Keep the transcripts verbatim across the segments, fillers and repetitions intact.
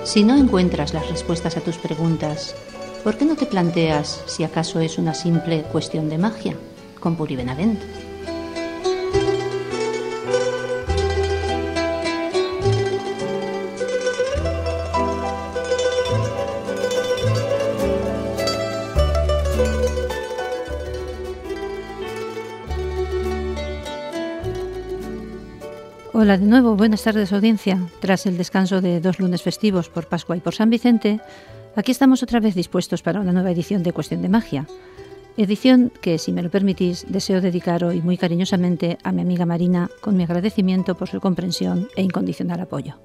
Si no encuentras las respuestas a tus preguntas, ¿por qué no te planteas si acaso es una simple cuestión de magia? Con Puri Benavent. Hola de nuevo, buenas tardes audiencia. Tras el descanso de dos lunes festivos por Pascua y por San Vicente, aquí estamos otra vez dispuestos para una nueva edición de Cuestión de Magia. Edición que, si me lo permitís, deseo dedicar hoy muy cariñosamente a mi amiga Marina con mi agradecimiento por su comprensión e incondicional apoyo.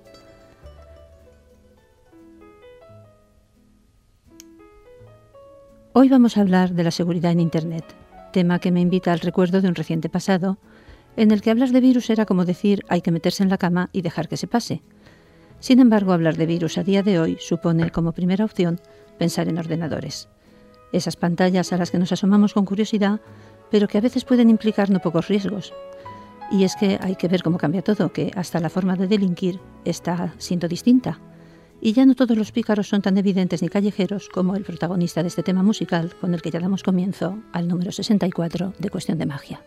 Hoy vamos a hablar de la seguridad en Internet, tema que me invita al recuerdo de un reciente pasado en el que hablar de virus era como decir hay que meterse en la cama y dejar que se pase. Sin embargo, hablar de virus a día de hoy supone como primera opción pensar en ordenadores. Esas pantallas a las que nos asomamos con curiosidad, pero que a veces pueden implicar no pocos riesgos. Y es que hay que ver cómo cambia todo, que hasta la forma de delinquir está siendo distinta. Y ya no todos los pícaros son tan evidentes ni callejeros como el protagonista de este tema musical con el que ya damos comienzo al número sesenta y cuatro de Cuestión de Magia.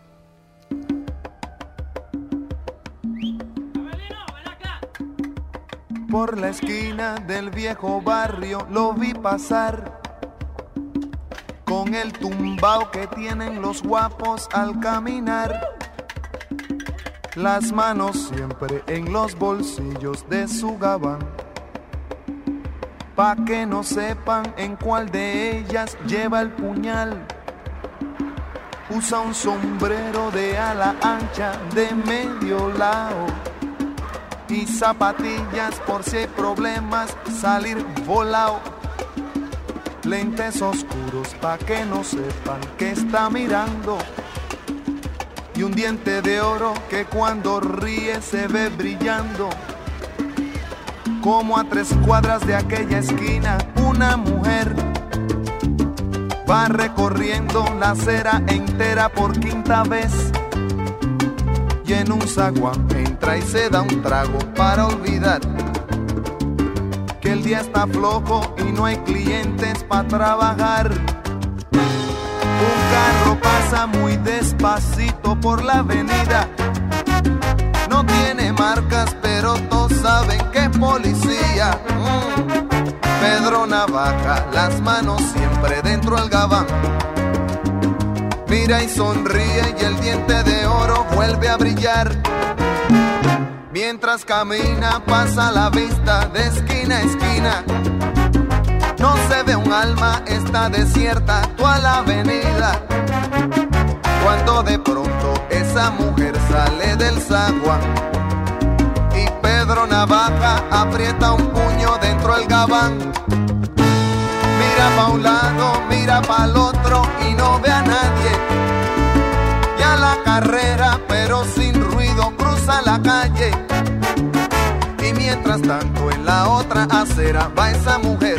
Por la esquina del viejo barrio lo vi pasar, con el tumbao que tienen los guapos al caminar, las manos siempre en los bolsillos de su gabán, pa' que no sepan en cuál de ellas lleva el puñal. Usa un sombrero de ala ancha de medio lado y zapatillas por si hay problemas, salir volado. Lentes oscuros pa' que no sepan que está mirando, y un diente de oro que cuando ríe se ve brillando. Como a tres cuadras de aquella esquina una mujer va recorriendo la acera entera por quinta vez, y en un zaguán entra y se da un trago para olvidar que el día está flojo y no hay clientes para trabajar. Un carro pasa muy despacito por la avenida, no tiene marcas pero todos saben que es policía. mm. Pedro Navaja, las manos siempre dentro del gabán, mira y sonríe y el diente de oro vuelve a brillar. Mientras camina pasa la vista de esquina a esquina, no se ve un alma, está desierta toda la avenida. Cuando de pronto esa mujer sale del zaguán y Pedro Navaja aprieta un puño dentro del gabán. Mira pa' un lado, mira pa' el otro y no ve a nadie. Ya la carrera, pero sin ruido, cruza la calle. Y mientras tanto en la otra acera va esa mujer,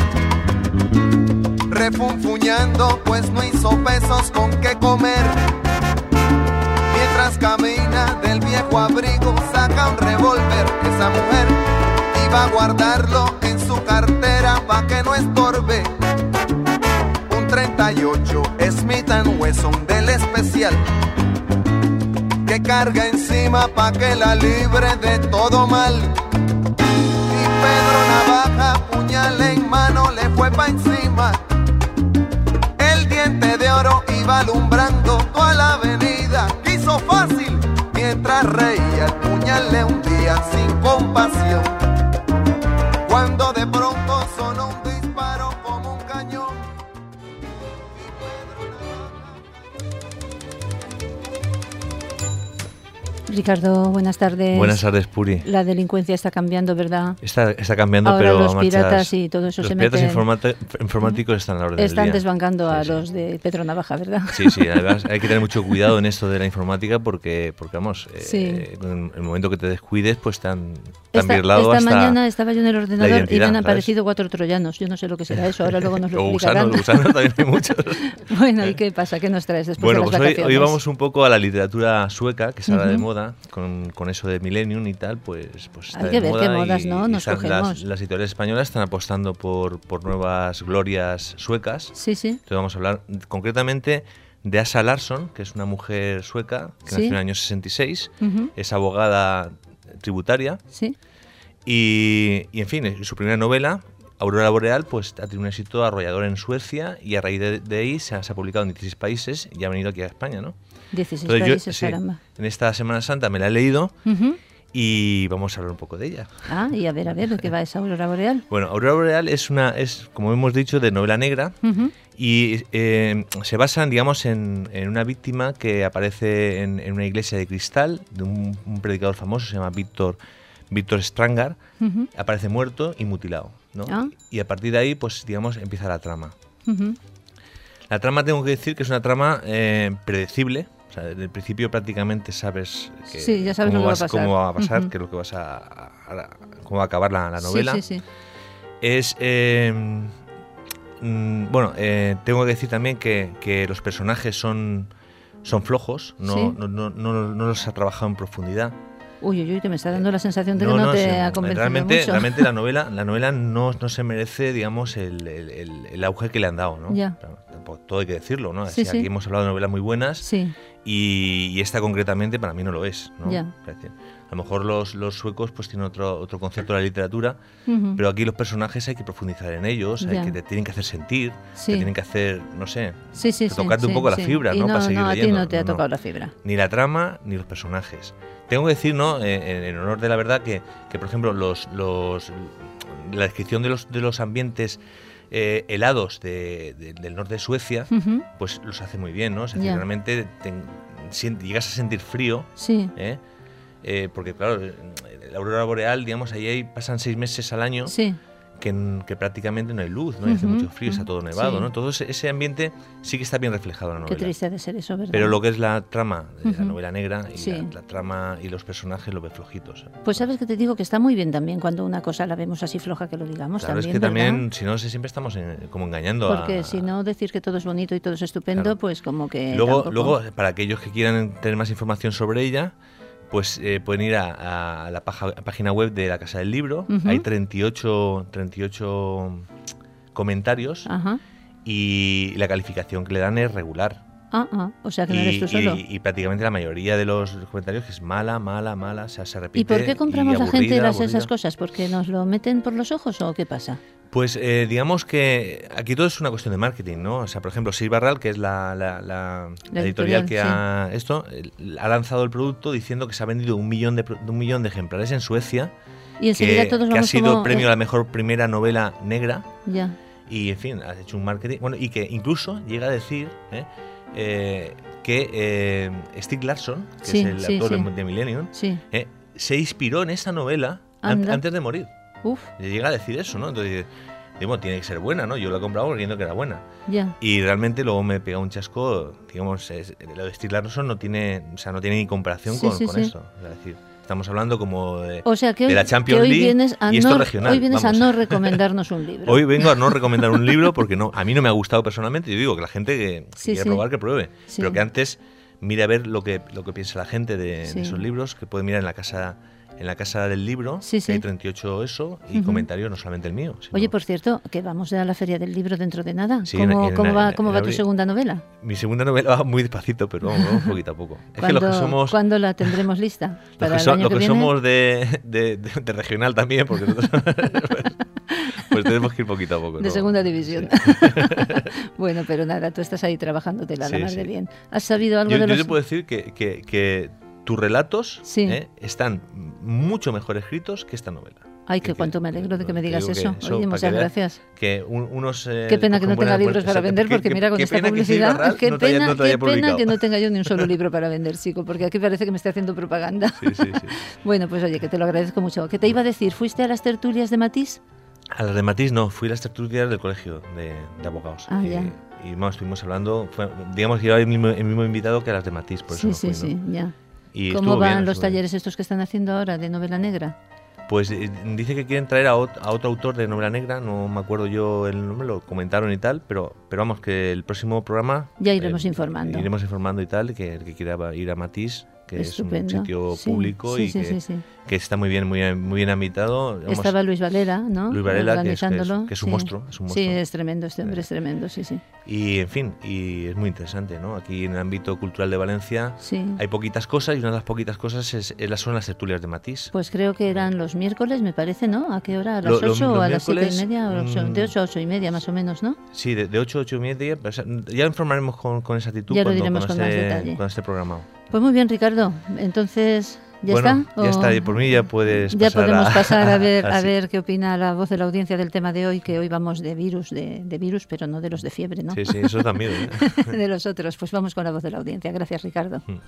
refunfuñando pues no hizo pesos con qué comer. Mientras camina del viejo abrigo saca un revólver esa mujer y va a guardarlo en su cartera pa' que no estorbe. Un treinta y ocho Smith and Wesson del especial que carga encima pa' que la libre de todo mal. Y Pedro Navaja, puñal en mano, le fue pa' encima. El diente de oro iba alumbrando toda la avenida. Quiso fácil, mientras reía el puñal le hundía sin compasión. Cuando de pronto sonó un disparo como un cañón. Ricardo, buenas tardes. Buenas tardes, Puri. La delincuencia está cambiando, ¿verdad? Está, está cambiando, ahora pero los a marchas, piratas y todo eso los se piratas meten... informáti- informáticos están a la orden del Están día. desbancando a Sí, sí. los de Pedro Navaja, ¿verdad? Sí, sí, además hay que tener mucho cuidado en esto de la informática porque, porque vamos, Sí. eh, en el momento que te descuides, pues te han, te han Esta, birlado esta hasta mañana estaba yo en el ordenador y identidad, me han ¿sabes? aparecido cuatro troyanos. Yo no sé lo que será eso, ahora luego nos lo o explicarán. gusanos, gusanos también hay muchos. Bueno, ¿y qué pasa? ¿Qué nos traes después Bueno, de las pues hoy, vacaciones? hoy vamos un poco a la literatura sueca, que se habla Uh-huh. de moda, moda, con, con eso de Millennium y tal, pues, pues está Hay de que ver moda qué modas, y, ¿no? y Nos están cogemos. las, las editoriales españolas están apostando por, por nuevas glorias suecas. Sí, sí. Entonces vamos a hablar concretamente de Asa Larsson, que es una mujer sueca que Sí. nació en el año sesenta y seis, Ujú. es abogada tributaria Sí. y, y, en fin, su primera novela, Aurora Boreal, pues ha tenido un éxito arrollador en Suecia y a raíz de, de ahí se ha, se ha publicado en dieciséis países y ha venido aquí a España, ¿no? dieciséis Entonces yo, países, sí, caramba. en esta Semana Santa me la he leído Ujú. y vamos a hablar un poco de ella. Ah, y a ver, a ver, ¿de qué va esa aurora boreal? Bueno, Aurora Boreal es una, es como hemos dicho, de novela negra. Ujú. Y eh, se basan, digamos, en, en una víctima que aparece en, en una iglesia de cristal, de un, un predicador famoso, se llama Víctor Víctor Strangar, Ujú. aparece muerto y mutilado, ¿no? Ah. Y a partir de ahí, pues, digamos, empieza la trama. Ujú. La trama, tengo que decir que es una trama eh, predecible. O sea, desde el principio prácticamente sabes que Sí, ya sabes cómo, lo que va a vas- pasar. cómo va a pasar, Ujú. qué es lo que vas a, a- a- cómo va a acabar la, la novela. Sí, sí, sí. Es eh, mm, bueno, eh, tengo que decir también que, que los personajes son, son flojos, no, Sí. no, no, no, no los ha trabajado en profundidad. Uy, uy, uy, que me está dando la sensación de que no, te se- ha convencido realmente, mucho. realmente la novela, la novela no, no se merece, digamos, el, el- el- el auge que le han dado, ¿no? Ya. Claro, tampoco- todo hay que decirlo, ¿no? Sí, Así, sí. Aquí hemos hablado de novelas muy buenas Sí, y, y esta concretamente para mí no lo es, ¿no? Ya. Es decir, a lo mejor los, los suecos pues tienen otro, otro concepto de la literatura, ujú. pero aquí los personajes hay que profundizar en ellos, hay Ya. que te tienen que hacer sentir, Sí. te tienen que hacer, no sé, Sí, sí, de sí, tocarte un sí, poco la sí. fibra, Y ¿no? no, Para seguir no, a ti leyendo. no te ha No, no. tocado la fibra. Ni la trama ni los personajes. Tengo que decir, ¿no? Eh, en, en honor de la verdad, que, que por ejemplo, los, los, la descripción de los, de los ambientes eh, helados de- de- del norte de Suecia, Ujú. pues los hace muy bien, ¿no? Es decir, Ya. realmente te- sien- llegas a sentir frío, Sí, ¿eh? Eh, porque claro, la aurora boreal, digamos, ahí hay- pasan seis meses al año sí. que, n- que prácticamente no hay luz, ¿no? Y hace Ujú, mucho frío, está ujú, todo nevado, sí. ¿no? Todo ese, ese ambiente sí que está bien reflejado en la Qué novela. triste ha de ser eso, ¿verdad? Pero lo que es la trama de la Ujú. novela negra y Sí. la, la trama y los personajes lo ve flojitos. ¿eh? Pues sabes que te digo que está muy bien también cuando una cosa la vemos así floja que lo digamos Claro, también, es que ¿verdad? también, si no, si siempre estamos en- como engañando Porque a... si no decir que todo es bonito y todo es estupendo, Claro. pues como que Luego, tampoco- luego, para aquellos que quieran tener más información sobre ella, pues eh, pueden ir a, a la paja- página web de la Casa del Libro. Ujú. Hay treinta y ocho, treinta y ocho comentarios Ajá. y la calificación que le dan es regular. Ah, ah, o sea que no Y, eres tú solo. y- y prácticamente la mayoría de los comentarios que es mala, mala, mala, o sea, se repite. ¿Y por qué compramos y la gente aburrida, las, aburrida. esas cosas? ¿Porque nos lo meten por los ojos o qué pasa? Pues eh, digamos que aquí todo es una cuestión de marketing, ¿no? O sea, por ejemplo, Sir Barral, que es la, la- la- la editorial editorial, que sí. ha esto, eh, ha lanzado el producto diciendo que se ha vendido un millón de, pro- de un millón de ejemplares en Suecia, Y enseguida que, todos que ha vamos sido como... premio eh, a la mejor primera novela negra Ya, y, en fin, ha hecho un marketing, bueno, y que incluso llega a decir ¿eh? Eh, que eh, Stieg Larsson, que Sí, es el sí, autor sí. de, de Millennium, sí. eh, se inspiró en esa novela an- Anda. antes de morir. Uf, Le llega a decir eso, ¿no? Entonces, digo, tiene que ser buena, ¿no? Yo la he comprado creyendo que era buena. ya. Y realmente luego me pega un chasco, digamos, es- lo de Stieg Larsson no tiene, o sea, no tiene ni comparación Sí, con, sí, con sí. esto. Es decir, estamos hablando como de, O sea que hoy, de la Champions que hoy League vienes a y esto no, regional. hoy vienes vamos. a no recomendarnos un libro. Hoy vengo a no recomendar un libro porque no, a mí no me ha gustado personalmente. Yo digo que la gente que, que Sí, quiera sí. probar, que pruebe. Sí. Pero que antes mire a ver lo que, lo que piensa la gente de, Sí. de esos libros, que puede mirar en la casa en la casa del libro, Sí, que sí. hay treinta y ocho eso, y Ujú. comentarios, no solamente el mío. sino- Oye, por cierto, que vamos a la Feria del Libro dentro de nada. Sí, ¿Cómo, en- cómo en- va, en- cómo en va tu abril. segunda novela? Mi segunda novela va muy despacito, pero vamos, vamos poquito a poco. Es que los ¿Cuándo, que somos... ¿cuándo la tendremos lista? Los ¿Para que, el so- año los que que viene? somos de, de, de- de regional también, porque nosotros, pues, pues tenemos que ir poquito a poco. De ¿no? segunda división. Sí. Bueno, pero nada, tú estás ahí trabajándote la Sí, mar sí. de bien. ¿Has sabido algo Yo, de yo los...? te puedo decir que, que, que tus relatos Sí. ¿eh? están mucho mejor escritos que esta novela. Ay, Que- que cuánto me alegro de que me te digas digo que eso. eso, Oye, para muchas que veas gracias. Que un- unos... eh, Qué pena que no cogen tenga buenas libros cuentas. para O sea, vender, qué- porque qué- mira con qué esta pena que Sir publicidad, Barral qué no te haya- pena, no te haya qué pena publicado. que no tenga yo ni un solo libro para vender, chico, porque aquí parece que me estoy haciendo propaganda. Sí, sí, sí. Bueno, pues oye, que te lo agradezco mucho. ¿Qué te iba a decir? ¿Fuiste a las tertulias de Matisse? A las de Matisse no, fui a las tertulias del colegio de, de abogados. Ah, y, ya. y bueno, estuvimos hablando, fue- digamos que iba el mismo, el mismo invitado que a las de Matisse, por eso Sí, no sí, fui, sí, ¿no? ya. Y ¿Cómo estuvo van bien, los estuvo bien. talleres estos que están haciendo ahora de novela negra? Pues eh, dice que quieren traer a, ot- a otro autor de novela negra, no me acuerdo yo el nombre, lo comentaron y tal, pero, pero vamos, que el próximo programa... Ya iremos informando. Iremos informando y tal, que el que quiera va- ir a Matisse, que Estupendo. es un sitio Sí, público sí, y sí, que, sí, sí. que está muy bien, muy bien, muy bien ambientado. Vamos, Estaba Luis Valera, ¿no? Luis Varela, que es, que es- Organizándolo. que es un Sí. monstruo, es un monstruo. Sí, es tremendo, este hombre Eh. es tremendo, sí, sí. Y en fin, y es muy interesante, ¿no? Aquí en el ámbito cultural de Valencia Sí. hay poquitas cosas y una de las poquitas cosas es, es las, son las tertulias de Matís. Pues creo que eran los miércoles, me parece, ¿no? ¿A qué hora? ¿A las Lo- lo- ocho o los a las siete y miércoles, media? O ocho- mm, de ocho a ocho y media, más o menos, ¿no? Sí, de, de ocho a ocho y media. O sea, ya informaremos con, con exactitud Ya lo cuando, diremos cuando con más esté, detalle. cuando esté programado. Pues muy bien, Ricardo. Entonces, ¿ya bueno, está? ya ¿O está. Y por mí ya puedes ya pasar podemos a, pasar a ver, a sí. ver qué opina la voz de la audiencia del tema de hoy, que hoy vamos de virus, de, de virus, pero no de los de fiebre, ¿no? Sí, sí, eso también. ¿eh? De los otros. Pues vamos con la voz de la audiencia. Gracias, Ricardo. Mm.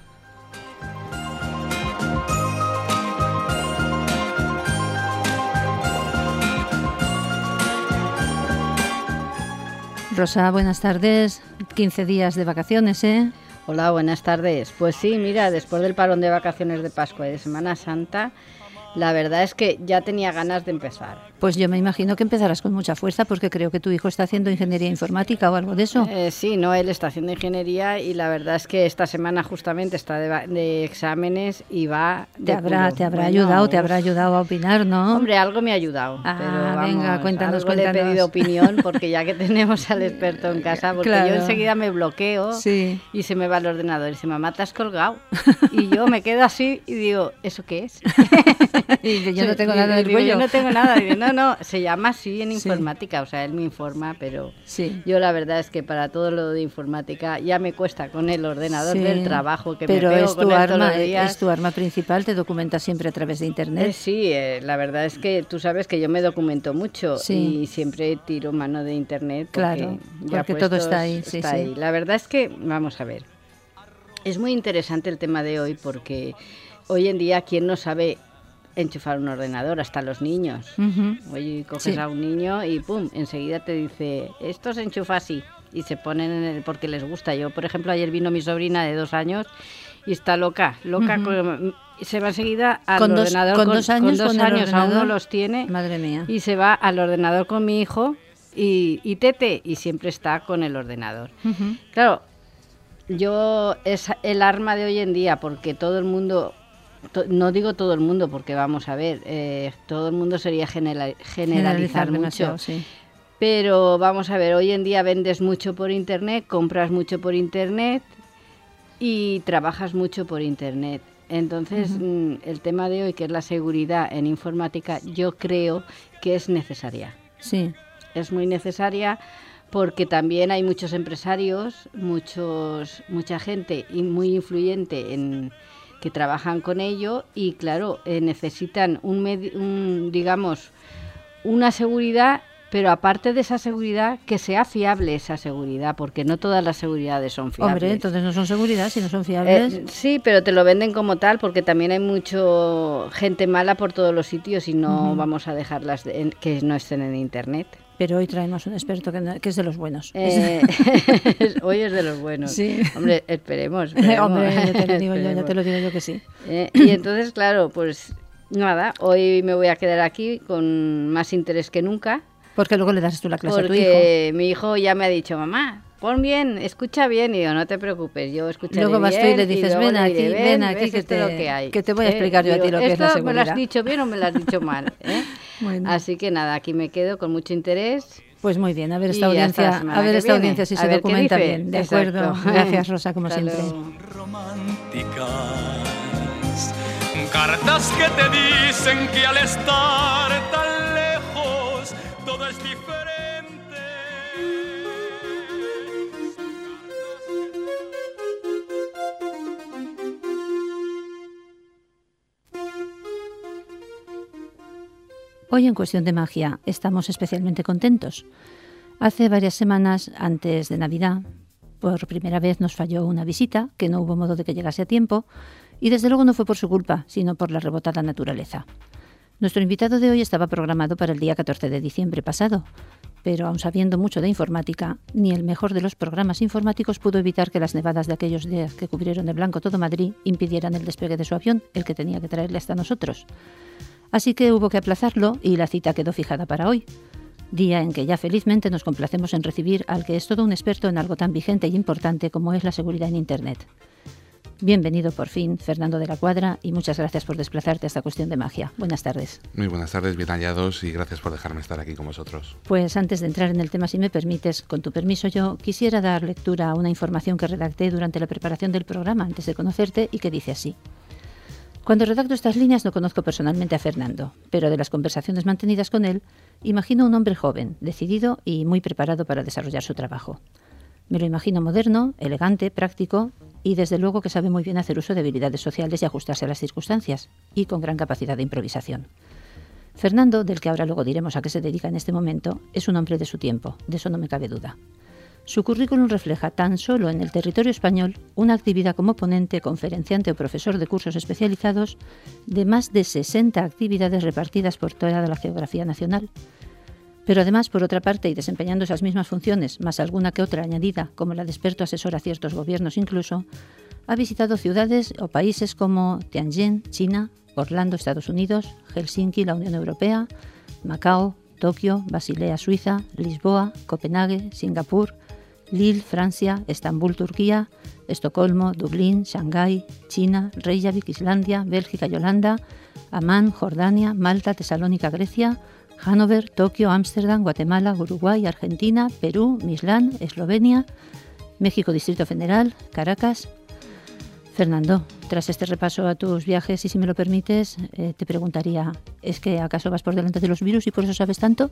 Rosa, buenas tardes. quince días de vacaciones, ¿eh? Hola, buenas tardes. Pues sí, mira, después del parón de vacaciones de Pascua y de Semana Santa, la verdad es que ya tenía ganas de empezar. Pues yo me imagino que empezarás con mucha fuerza porque creo que tu hijo está haciendo ingeniería informática o algo de eso. Eh, sí, no, él está haciendo ingeniería y la verdad es que esta semana justamente está de, va- de exámenes y va de Te habrá, culo. te habrá Bueno, ayudado, te uf, habrá ayudado a opinar, ¿no? Hombre, algo me ha ayudado. Ah, pero vamos, venga, cuéntanos, algo le he cuéntanos. pedido opinión porque ya que tenemos al experto en casa, porque Claro. yo enseguida me bloqueo Sí. y se me va el ordenador y dice, mamá, te has colgado. Y yo me quedo así y digo, ¿eso qué es? Y yo no tengo Sí, nada del digo, cuello. Yo no tengo nada. Digo, no, no, se llama así en Sí. informática, o sea, él me informa, pero Sí. yo la verdad es que para todo lo de informática ya me cuesta con el ordenador Sí, del trabajo que pero me pego es con tu él arma, todos los días. es tu arma principal, te documentas siempre a través de internet. Eh, sí, eh, la verdad es que tú sabes que yo me documento mucho Sí. y siempre tiro mano de internet porque, Claro, ya porque todo puestos está ahí, sí, está sí. ahí. La verdad es que, vamos a ver, es muy interesante el tema de hoy porque hoy en día, ¿quién no sabe enchufar un ordenador? Hasta los niños. Ujú. Oye, coges Sí. a un niño y pum, enseguida te dice, esto se enchufa así. Y se ponen en el, porque les gusta. Yo, por ejemplo, ayer vino mi sobrina de dos años y está loca, loca. Ujú. con- se va enseguida al Con dos- ordenador. con dos años con dos con el años aún no ordenador. los tiene. Madre mía. Y se va al ordenador con mi hijo y, y tete, y siempre está con el ordenador. Ujú. Claro, yo es el arma de hoy en día porque todo el mundo, to- no digo todo el mundo porque vamos a ver, eh, todo el mundo sería genera- generalizar mucho. demasiado, sí. Pero vamos a ver, hoy en día vendes mucho por internet, compras mucho por internet y trabajas mucho por internet. Entonces, Ujú. mm, el tema de hoy, que es la seguridad en informática, yo creo que es necesaria. Sí. Es muy necesaria porque también hay muchos empresarios, muchos, mucha gente y muy influyente en que trabajan con ello y claro, eh, necesitan un, medi- un, digamos, una seguridad, pero aparte de esa seguridad, que sea fiable esa seguridad, porque no todas las seguridades son fiables. Hombre, entonces no son seguridad, si no son fiables. Eh, sí, pero te lo venden como tal porque también hay mucho gente mala por todos los sitios y no Ujú. vamos a dejarlas de- en- que no estén en internet. Pero hoy traemos un experto que, no- que es de los buenos. Eh, hoy es de los buenos. Sí. Hombre, esperemos. esperemos. Hombre, ya te lo digo yo, ya Esperemos. te lo digo yo que sí. Eh, y entonces, claro, pues nada, hoy me voy a quedar aquí con más interés que nunca. Porque luego le das tú la clase a tu hijo. Porque mi hijo ya me ha dicho, mamá, pon bien, escucha bien. Y yo, no te preocupes, yo escucharé Luego vas tú y bien, le dices, luego ven le aquí, diré, ven aquí, ves que esto te- lo que hay. que te voy a explicar yo a ti lo que es la ¿esto me lo has seguridad?". dicho bien o me lo has dicho mal? ¿eh? Bueno. Así que nada, aquí me quedo con mucho interés. Pues muy bien, a ver esta Y hasta la audiencia, semana a ver que esta viene. audiencia si A se ver qué documenta dice. bien. De Exacto. acuerdo. Gracias, Rosa, como Hasta siempre. luego. Románticas, cartas que te dicen que al estar tan lejos todo es diferente. Hoy en Cuestión de Magia estamos especialmente contentos. Hace varias semanas, antes de Navidad, por primera vez nos falló una visita, que no hubo modo de que llegase a tiempo, y desde luego no fue por su culpa, sino por la rebotada naturaleza. Nuestro invitado de hoy estaba programado para el día catorce de diciembre pasado, pero aun sabiendo mucho de informática, ni el mejor de los programas informáticos pudo evitar que las nevadas de aquellos días que cubrieron de blanco todo Madrid impidieran el despegue de su avión, el que tenía que traerle hasta nosotros. Así que hubo que aplazarlo y la cita quedó fijada para hoy, día en que ya felizmente nos complacemos en recibir al que es todo un experto en algo tan vigente y importante como es la seguridad en Internet. Bienvenido por fin, Fernando de la Cuadra, y muchas gracias por desplazarte a esta cuestión de magia. Buenas tardes. Muy buenas tardes, bien hallados, y gracias por dejarme estar aquí con vosotros. Pues antes de entrar en el tema, si me permites, con tu permiso, yo quisiera dar lectura a una información que redacté durante la preparación del programa, antes de conocerte, y que dice así. Cuando redacto estas líneas no conozco personalmente a Fernando, pero de las conversaciones mantenidas con él, imagino un hombre joven, decidido y muy preparado para desarrollar su trabajo. Me lo imagino moderno, elegante, práctico y desde luego que sabe muy bien hacer uso de habilidades sociales y ajustarse a las circunstancias, y con gran capacidad de improvisación. Fernando, del que ahora luego diremos a qué se dedica en este momento, es un hombre de su tiempo, de eso no me cabe duda. Su currículum refleja tan solo en el territorio español una actividad como ponente, conferenciante o profesor de cursos especializados de más de sesenta actividades repartidas por toda la geografía nacional. Pero además, por otra parte, y desempeñando esas mismas funciones, más alguna que otra añadida, como la de experto asesor a ciertos gobiernos incluso, ha visitado ciudades o países como Tianjin, China, Orlando, Estados Unidos, Helsinki, la Unión Europea, Macao, Tokio, Basilea, Suiza, Lisboa, Copenhague, Singapur, Lille, Francia, Estambul, Turquía, Estocolmo, Dublín, Shanghái, China, Reykjavik, Islandia, Bélgica y Holanda, Amán, Jordania, Malta, Tesalónica, Grecia, Hannover, Tokio, Ámsterdam, Guatemala, Uruguay, Argentina, Perú, Mislán, Eslovenia, México, Distrito Federal, Caracas. Fernando, tras este repaso a tus viajes, y si me lo permites, eh, te preguntaría, ¿es que acaso vas por delante de los virus y por eso sabes tanto?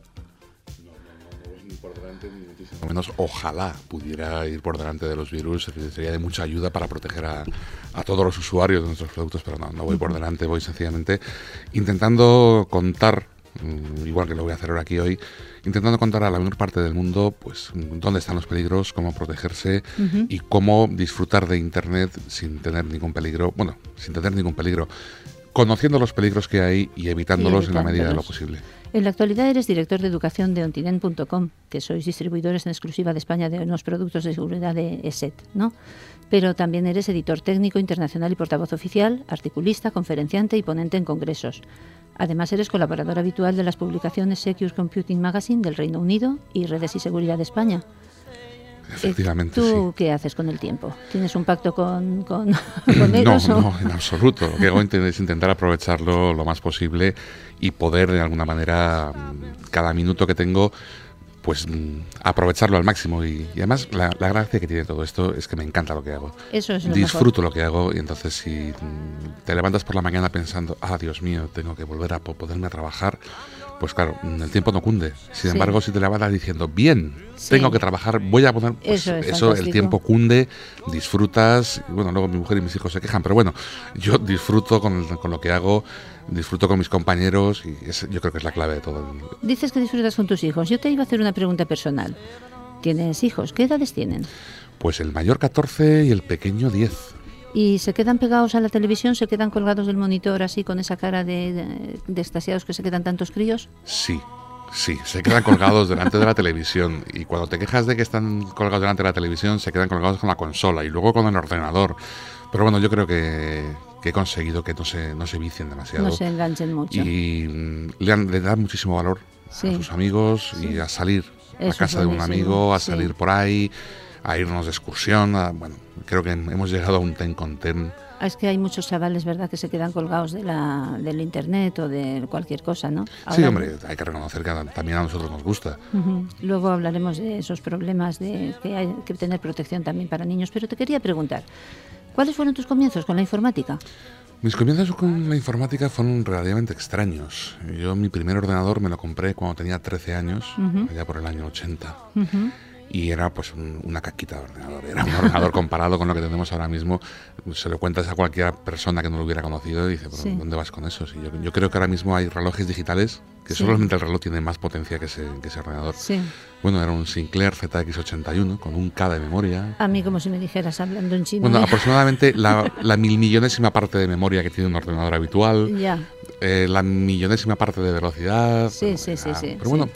Al menos ojalá pudiera ir por delante de los virus, sería de mucha ayuda para proteger a, a todos los usuarios de nuestros productos, pero no, no voy por delante, voy sencillamente intentando contar, igual que lo voy a hacer ahora aquí hoy, intentando contar a la menor parte del mundo pues dónde están los peligros, cómo protegerse uh-huh. y cómo disfrutar de Internet sin tener ningún peligro, bueno, sin tener ningún peligro, conociendo los peligros que hay y evitándolos, y evitándolos en la medida de lo posible. En la actualidad eres director de educación de Ontiden punto com, que sois distribuidores en exclusiva de España de unos productos de seguridad de E S E T, ¿no? Pero también eres editor técnico internacional y portavoz oficial, articulista, conferenciante y ponente en congresos. Además, eres colaborador habitual de las publicaciones Secure Computing Magazine del Reino Unido y Redes y Seguridad de España. Efectivamente, ¿Tú sí. qué haces con el tiempo? ¿Tienes un pacto con, con, con ellos? No, o? no, en absoluto. Lo que hago es intentar aprovecharlo lo más posible y poder, de alguna manera, cada minuto que tengo, pues aprovecharlo al máximo. Y, y además, la, la gracia que tiene todo esto es que me encanta lo que hago. Eso es lo Disfruto mejor. lo que hago, y entonces si te levantas por la mañana pensando, ah, Dios mío, tengo que volver a ponerme a trabajar, pues claro, el tiempo no cunde. Sin sí. embargo, si te levantas diciendo, bien, sí. tengo que trabajar, voy a poner... Pues eso, es eso el tiempo cunde, disfrutas, y bueno, luego mi mujer y mis hijos se quejan, pero bueno, yo disfruto con, con lo que hago, disfruto con mis compañeros, y es, yo creo que es la clave de todo. Dices que disfrutas con tus hijos. Yo te iba a hacer una pregunta personal. ¿Tienes hijos? ¿Qué edades tienen? Pues el mayor catorce y el pequeño diez. ¿Y se quedan pegados a la televisión? ¿Se quedan colgados del monitor así con esa cara de, de, de extasiados que se quedan tantos críos? Sí, sí, se quedan colgados delante de la televisión, y cuando te quejas de que están colgados delante de la televisión, se quedan colgados con la consola y luego con el ordenador. Pero bueno, yo creo que, que he conseguido que no se, no se vicien demasiado. No se enganchen mucho. Y le, han, le dan muchísimo valor sí. a sus amigos sí. y a salir Eso a casa de un amigo, a sí. salir por ahí, a irnos de excursión, a, bueno, creo que hemos llegado a un ten con ten. Es que hay muchos chavales, ¿verdad?, que se quedan colgados de la, del internet o de cualquier cosa, ¿no? Ahora, sí, hombre, hay que reconocer que también a nosotros nos gusta. Uh-huh. Luego hablaremos de esos problemas de que hay que tener protección también para niños, pero te quería preguntar, ¿cuáles fueron tus comienzos con la informática? Mis comienzos con la informática fueron relativamente extraños. Yo mi primer ordenador me lo compré cuando tenía trece años, uh-huh. allá por el año ochenta. Uh-huh. Y era pues un, una caquita de ordenador. Era un ordenador comparado con lo que tenemos ahora mismo. Se lo cuentas a cualquier persona que no lo hubiera conocido y dice, ¿pero sí. dónde vas con eso? Sí, yo, yo creo que ahora mismo hay relojes digitales que sí. solamente el reloj tiene más potencia que ese, que ese ordenador. Sí. Bueno, era un Sinclair Z X ochenta y uno con un K de memoria. A mí como si me dijeras hablando en chino. Bueno, ¿eh? aproximadamente la, la mil millonésima parte de memoria que tiene un ordenador habitual. Ya. Eh, la millonésima parte de velocidad. Sí, sí, sí, sí. Pero bueno... Sí.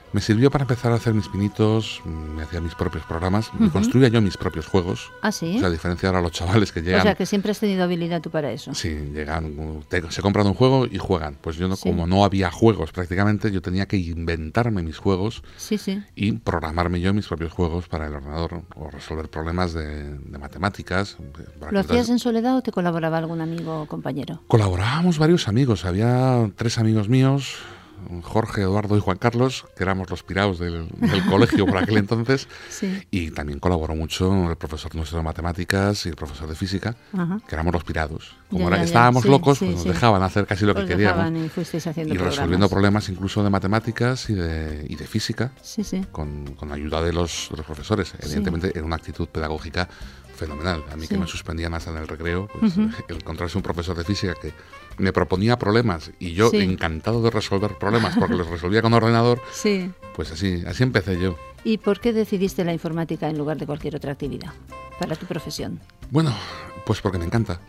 Me sirvió para empezar a hacer mis pinitos, me hacía mis propios programas, uh-huh. me construía yo mis propios juegos. ¿Ah, sí? O sea, a diferencia de ahora los chavales que llegan... O sea, que siempre has tenido habilidad tú para eso. Sí, llegan, te, se compran un juego y juegan. Pues yo, no, sí. como no había juegos prácticamente, yo tenía que inventarme mis juegos sí, sí. y programarme yo mis propios juegos para el ordenador o resolver problemas de, de matemáticas. ¿Lo hacías en soledad o te colaboraba algún amigo o compañero? Colaborábamos varios amigos. Había tres amigos míos... Jorge, Eduardo y Juan Carlos, que éramos los piraos del, del colegio por aquel entonces, sí. y también colaboró mucho el profesor nuestro de matemáticas y el profesor de física, Ajá. que éramos los pirados. Como ya, era, ya, estábamos sí, locos, sí, pues sí. nos dejaban hacer casi lo Os que queríamos. Y, fuisteis haciendo y resolviendo problemas incluso de matemáticas y de, y de física, sí, sí. Con, con ayuda de los, de los profesores. Evidentemente, sí. era una actitud pedagógica fenomenal. A mí sí. que me suspendían hasta en el recreo, pues uh-huh. el encontrarse un profesor de física que me proponía problemas y yo sí. encantado de resolver problemas porque los resolvía con ordenador, sí. pues así, así empecé yo. ¿Y por qué decidiste la informática en lugar de cualquier otra actividad para tu profesión? Bueno, pues porque me encanta.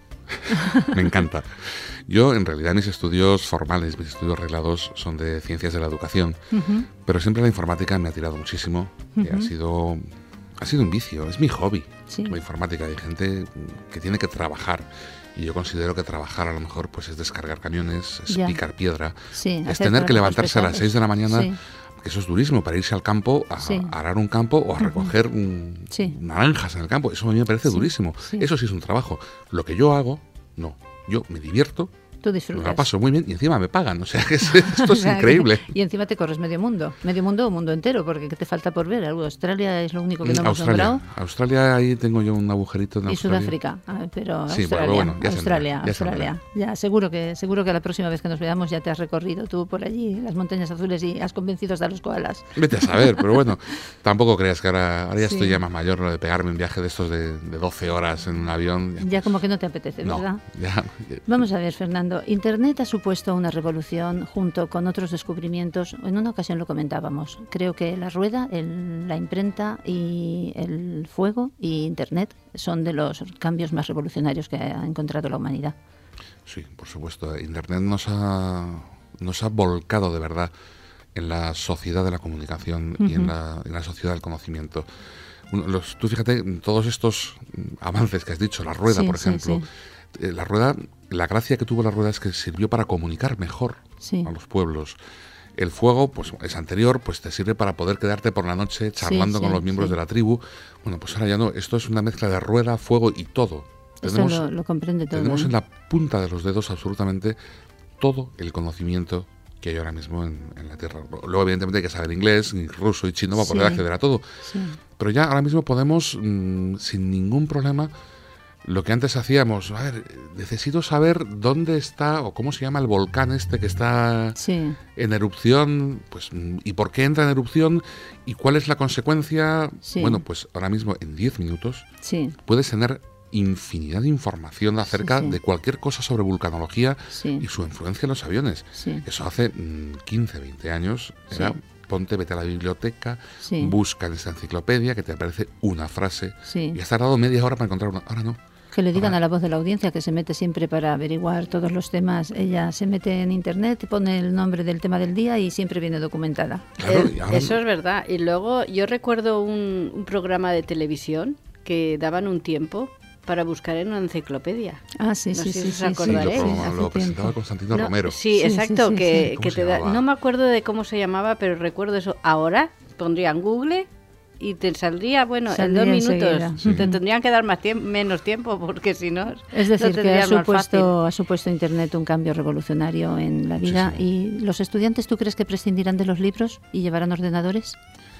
me encanta. Yo, en realidad, mis estudios formales, mis estudios reglados son de ciencias de la educación, uh-huh. pero siempre la informática me ha tirado muchísimo, uh-huh. y ha sido... Ha sido un vicio, es mi hobby, sí. la informática. Hay gente que tiene que trabajar y yo considero que trabajar a lo mejor pues es descargar camiones, es ya. picar piedra, sí, es tener que levantarse a las seis de la mañana, sí. que eso es durísimo, para irse al campo a, sí. a arar un campo o a recoger uh-huh. un, sí. naranjas en el campo. Eso a mí me parece sí. durísimo. Sí. Eso sí es un trabajo. Lo que yo hago, no. Yo me divierto. Tú disfrutas. Me la paso muy bien y encima me pagan, o sea, que es, esto es increíble. Y encima te corres medio mundo, medio mundo o mundo entero, porque ¿qué te falta por ver? Australia es lo único que no hemos Australia. nombrado. Australia, ahí tengo yo un agujerito en y Australia. Y Sudáfrica, ah, pero sí, Australia, bueno, ya Australia, ya Australia. Ya, seguro que seguro que la próxima vez que nos veamos ya te has recorrido tú por allí, las montañas azules, y has convencido hasta los koalas. Vete a saber, pero bueno, tampoco creas que ahora, ahora ya sí. estoy ya más mayor, lo de pegarme un viaje de estos de, de doce horas en un avión. Ya, ya como que no te apetece, ¿verdad? No, ya. Vamos a ver, Fernando, Internet ha supuesto una revolución junto con otros descubrimientos. En una ocasión lo comentábamos. Creo que la rueda, el, la imprenta y el fuego y Internet son de los cambios más revolucionarios que ha encontrado la humanidad. Sí, por supuesto. Internet nos ha, nos ha volcado de verdad en la sociedad de la comunicación uh-huh. y en la, en la sociedad del conocimiento. Los, tú fíjate, todos estos avances que has dicho, la rueda, sí, por ejemplo, sí, sí. Eh, la rueda, la gracia que tuvo la rueda es que sirvió para comunicar mejor sí. a los pueblos. El fuego, pues es anterior, pues te sirve para poder quedarte por la noche charlando sí, sí, con los miembros sí. de la tribu. Bueno, pues ahora ya no, esto es una mezcla de rueda, fuego y todo. Tenemos, Eso lo, lo comprende todo. Tenemos ¿eh? en la punta de los dedos absolutamente todo el conocimiento que hay ahora mismo en, en la Tierra. Luego, evidentemente, hay que saber inglés, ruso y chino para sí. poder acceder a todo. Sí. Pero ya ahora mismo podemos, mmm, sin ningún problema, lo que antes hacíamos, a ver, necesito saber dónde está o cómo se llama el volcán este que está sí. en erupción, pues, y por qué entra en erupción y cuál es la consecuencia. Sí. Bueno, pues ahora mismo en diez minutos sí. puedes tener infinidad de información acerca sí, sí. de cualquier cosa sobre vulcanología sí. y su influencia en los aviones. Sí. Eso hace mmm, quince, veinte años era... Sí. Ponte, vete a la biblioteca, sí. busca en esta enciclopedia que te aparece una frase sí. y has tardado media hora para encontrar una. Ahora no. Que le digan ahora. a la voz de la audiencia que se mete siempre para averiguar todos los temas. Ella se mete en internet, pone el nombre del tema del día y siempre viene documentada. Claro, eh, eso es verdad. Y luego yo recuerdo un, un programa de televisión que daban un tiempo para buscar en una enciclopedia. Ah, sí, no sí, sé sí. Si sí, os acordaréis. Sí, lo, sí, lo presentaba Constantino no, Romero. Sí, sí exacto, sí, sí, que, sí. que te da, no me acuerdo de cómo se llamaba, pero recuerdo eso. Ahora pondría en Google y te saldría, bueno, saldría en dos minutos. Sí. Te tendrían que dar más tiempo, menos tiempo, porque si no... Es decir, que ha supuesto, ha supuesto Internet un cambio revolucionario en la vida. Sí, sí. ¿Y los estudiantes, tú crees que prescindirán de los libros y llevarán ordenadores?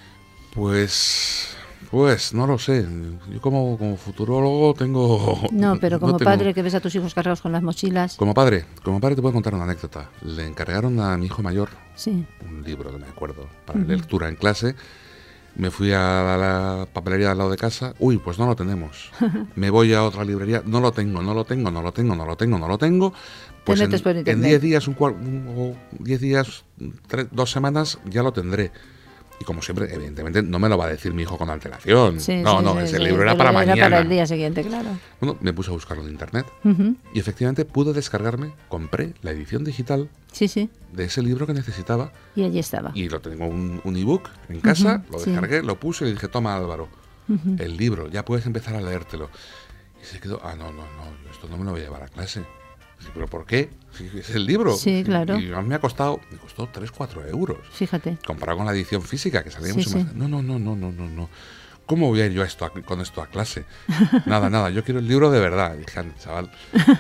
Pues... Pues no lo sé, yo como, como futurólogo tengo... No, pero como no tengo... padre que ves a tus hijos cargados con las mochilas... Como padre, como padre te puedo contar una anécdota. Le encargaron a mi hijo mayor sí. un libro, no me acuerdo, para uh-huh. lectura en clase. Me fui a la papelería al lado de casa, uy, pues no lo tenemos. Me voy a otra librería, no lo tengo, no lo tengo, no lo tengo, no lo tengo, no lo tengo. Pues en, en diez días, un, un, o diez días, tres, dos semanas ya lo tendré. Y como siempre, evidentemente, no me lo va a decir mi hijo con antelación. Sí, no, sí, no, sí, ese sí. libro era El para libro mañana. Era para el día siguiente, claro. Bueno, me puse a buscarlo en internet. Uh-huh. Y efectivamente pude descargarme, compré la edición digital Sí, sí. de ese libro que necesitaba. Y allí estaba. Y lo tengo un, un ebook en casa, Uh-huh, lo sí. descargué, lo puse y le dije, toma Álvaro, Uh-huh. el libro, ya puedes empezar a leértelo. Y se quedó, ah, no, no, no, esto no me lo voy a llevar a clase. Sí, ¿pero por qué? Sí, es el libro. Sí, claro. Y a mí me ha costado, me costó tres, cuatro euros. Fíjate. Comparado con la edición física, que salía Sí, mucho sí. más. No, no, no, no, no, no, no. ¿Cómo voy a ir yo a esto, a- con esto a clase? Nada, nada, yo quiero el libro de verdad. Y dije, "Anda, chaval,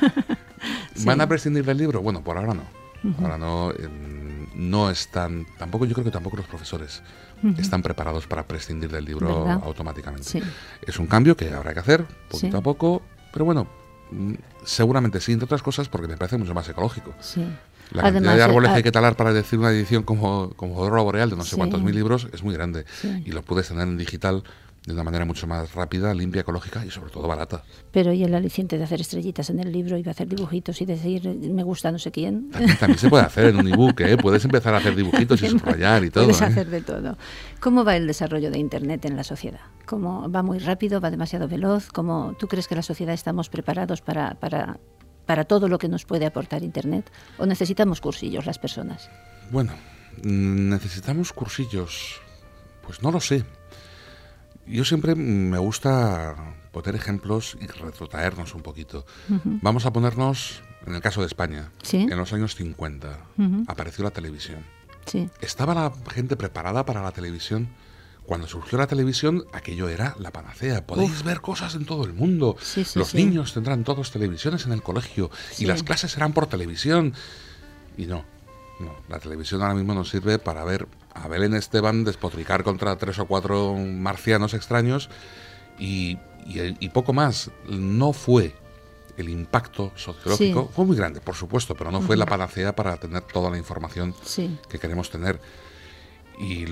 Sí. ¿van a prescindir del libro? Bueno, por ahora no. Ujú. Ahora no, eh, no están, tampoco, yo creo que tampoco los profesores Ujú. están preparados para prescindir del libro ¿Verdad? automáticamente. Sí. Es un cambio que habrá que hacer poquito Sí. a poco, pero bueno, mm, seguramente sí, entre otras cosas porque me parece mucho más ecológico. Sí. La cantidad Además, de árboles eh, que hay que talar para decir una edición como, como Aurora Boreal de no sé Sí. cuántos mil libros es muy grande. Sí. Y lo puedes tener en digital de una manera mucho más rápida, limpia, ecológica y sobre todo barata. Pero y el aliciente de hacer estrellitas en el libro y de hacer dibujitos y decir me gusta no sé quién. También, también se puede hacer en un ebook, ¿eh? Puedes empezar a hacer dibujitos y subrayar y todo. Puedes ¿eh? hacer de todo. ¿Cómo va el desarrollo de Internet en la sociedad? ¿Cómo va muy rápido, va demasiado veloz? ¿Cómo, ¿Tú crees que la sociedad estamos preparados para, para, para todo lo que nos puede aportar Internet? ¿O necesitamos cursillos las personas? Bueno, mm, necesitamos cursillos. Pues no lo sé. Yo siempre me gusta poner ejemplos y retrotraernos un poquito. Ujú. Vamos a ponernos en el caso de España. Sí. En los años cincuenta Ujú. apareció la televisión. Sí. ¿Estaba la gente preparada para la televisión? Cuando surgió la televisión, aquello era la panacea. Podéis Uf. ver cosas en todo el mundo. Sí, sí, Los sí. niños tendrán todos televisiones en el colegio Sí. y las clases serán por televisión. Y no, no. La televisión ahora mismo nos sirve para ver a Belén Esteban despotricar contra tres o cuatro marcianos extraños y, y- y poco más. No fue el impacto sociológico. Sí. Fue muy grande, por supuesto, pero no fue Ujú. la panacea para tener toda la información Sí. que queremos tener. Y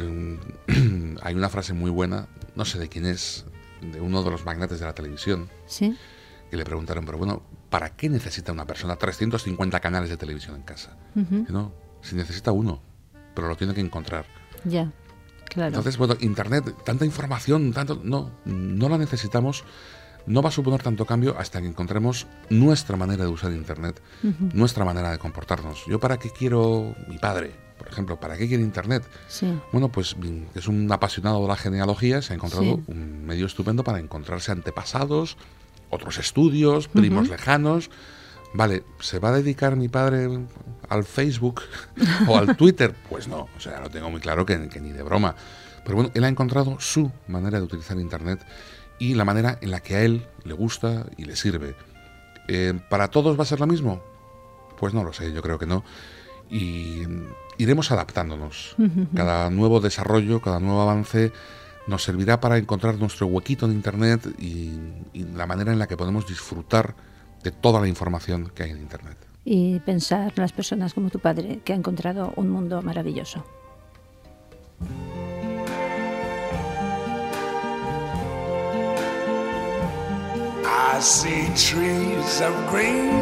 mm, hay una frase muy buena, no sé de quién es, de uno de los magnates de la televisión, Sí. que le preguntaron, pero bueno, ¿para qué necesita una persona trescientos cincuenta canales de televisión en casa? Ujú. Y no, si necesita uno, pero lo tiene que encontrar. Ya. Claro. Entonces, bueno, Internet, tanta información, tanto, no, no la necesitamos. No va a suponer tanto cambio hasta que encontremos nuestra manera de usar Internet, Ujú. nuestra manera de comportarnos. ¿Yo para qué quiero mi padre, por ejemplo? ¿Para qué quiere Internet? Sí. Bueno, pues mm, es un apasionado de la genealogía, se ha encontrado Sí. un medio estupendo para encontrarse antepasados, otros estudios, primos Ujú. lejanos. Vale, ¿se va a dedicar mi padre al Facebook o al Twitter? Pues no, o sea, lo tengo muy claro que, que ni de broma. Pero bueno, él ha encontrado su manera de utilizar Internet y la manera en la que a él le gusta y le sirve. Eh, ¿Para todos va a ser lo mismo? Pues no lo sé, yo creo que no. Y mm, iremos adaptándonos. Ujú. Cada nuevo desarrollo, cada nuevo avance nos servirá para encontrar nuestro huequito en Internet y, y la manera en la que podemos disfrutar de toda la información que hay en Internet. Y pensar las personas como tu padre, que ha encontrado un mundo maravilloso. I see trees of green,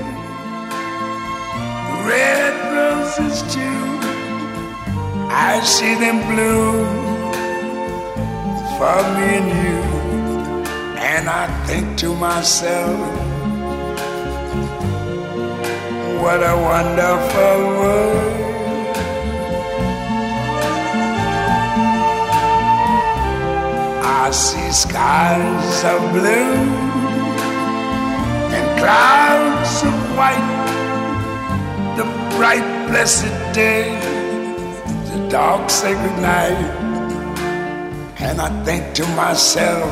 red roses too. I see them bloom for me and you. And I think to myself, what a wonderful world. I see skies of blue and clouds of white, the bright blessed day, the dark sacred night. And I think to myself,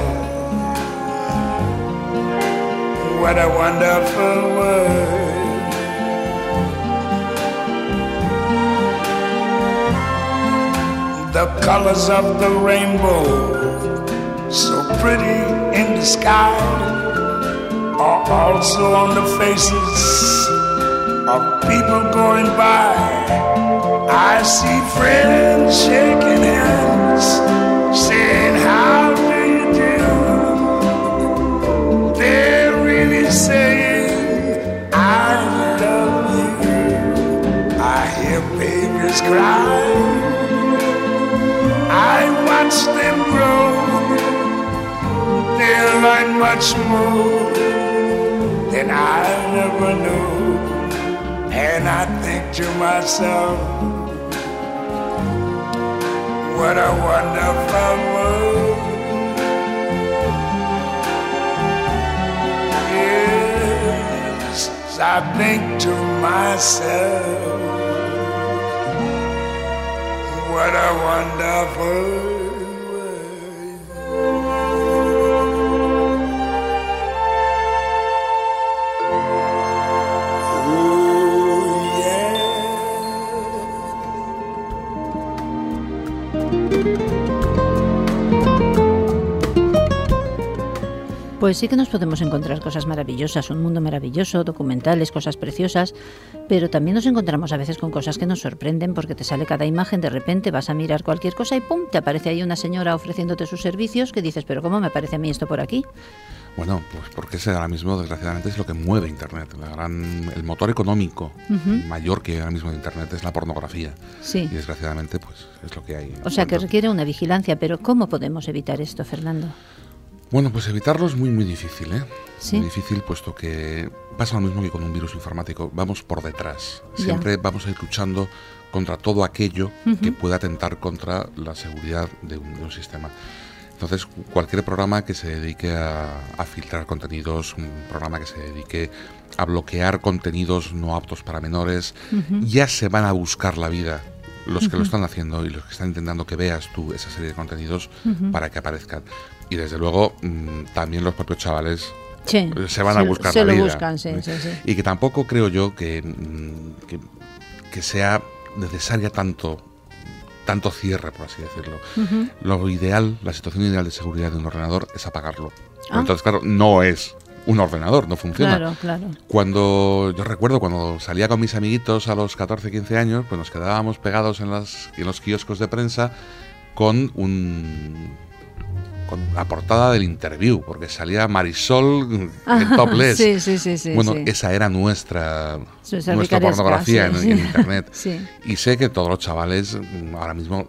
what a wonderful world. The colors of the rainbow, so pretty in the sky, are also on the faces of people going by. I see friends shaking hands, saying, how do you do? They're really saying, I love you. I hear babies cry, I much more than I ever knew. And I think to myself, what a wonderful world. Yes, I think to myself, what a wonderful Pues sí que nos podemos encontrar cosas maravillosas, un mundo maravilloso, documentales, cosas preciosas, pero también nos encontramos a veces con cosas que nos sorprenden porque te sale cada imagen, de repente vas a mirar cualquier cosa y ¡pum!, te aparece ahí una señora ofreciéndote sus servicios que dices, pero ¿cómo me aparece a mí esto por aquí? Bueno, pues porque ese ahora mismo, desgraciadamente, es lo que mueve Internet. La gran, el motor económico uh-huh. mayor que ahora mismo de Internet es la pornografía. Sí. Y desgraciadamente, pues es lo que hay. O sea, que requiere una vigilancia, pero ¿cómo podemos evitar esto, Fernando? Bueno, pues evitarlo es muy, muy difícil, ¿eh? ¿Sí? Muy difícil, puesto que pasa lo mismo que con un virus informático. Vamos por detrás. Siempre ya. vamos a ir luchando contra todo aquello uh-huh. que pueda atentar contra la seguridad de un, de un sistema. Entonces, cualquier programa que se dedique a, a filtrar contenidos, un programa que se dedique a bloquear contenidos no aptos para menores, uh-huh. ya se van a buscar la vida los uh-huh. que lo están haciendo y los que están intentando que veas tú esa serie de contenidos uh-huh. para que aparezcan. Y desde luego, mmm, también los propios chavales sí, se van se, a buscar se la lo vida. Buscan, sí, sí, sí. Y que tampoco creo yo que, mmm, que, que sea necesaria tanto... tanto cierre, por así decirlo. Uh-huh. Lo ideal, la situación ideal de seguridad de un ordenador es apagarlo. Ah. Entonces, claro, no es un ordenador, no funciona. Claro, claro. Cuando, yo recuerdo cuando salía con mis amiguitos a los catorce, quince años, pues nos quedábamos pegados en, las, en los kioscos de prensa con un... con la portada del Interview, porque salía Marisol ah, en topless. Sí, sí, sí, sí, bueno, sí. esa era nuestra, nuestra pornografía sí, en, sí. en Internet. Sí. Y sé que todos los chavales ahora mismo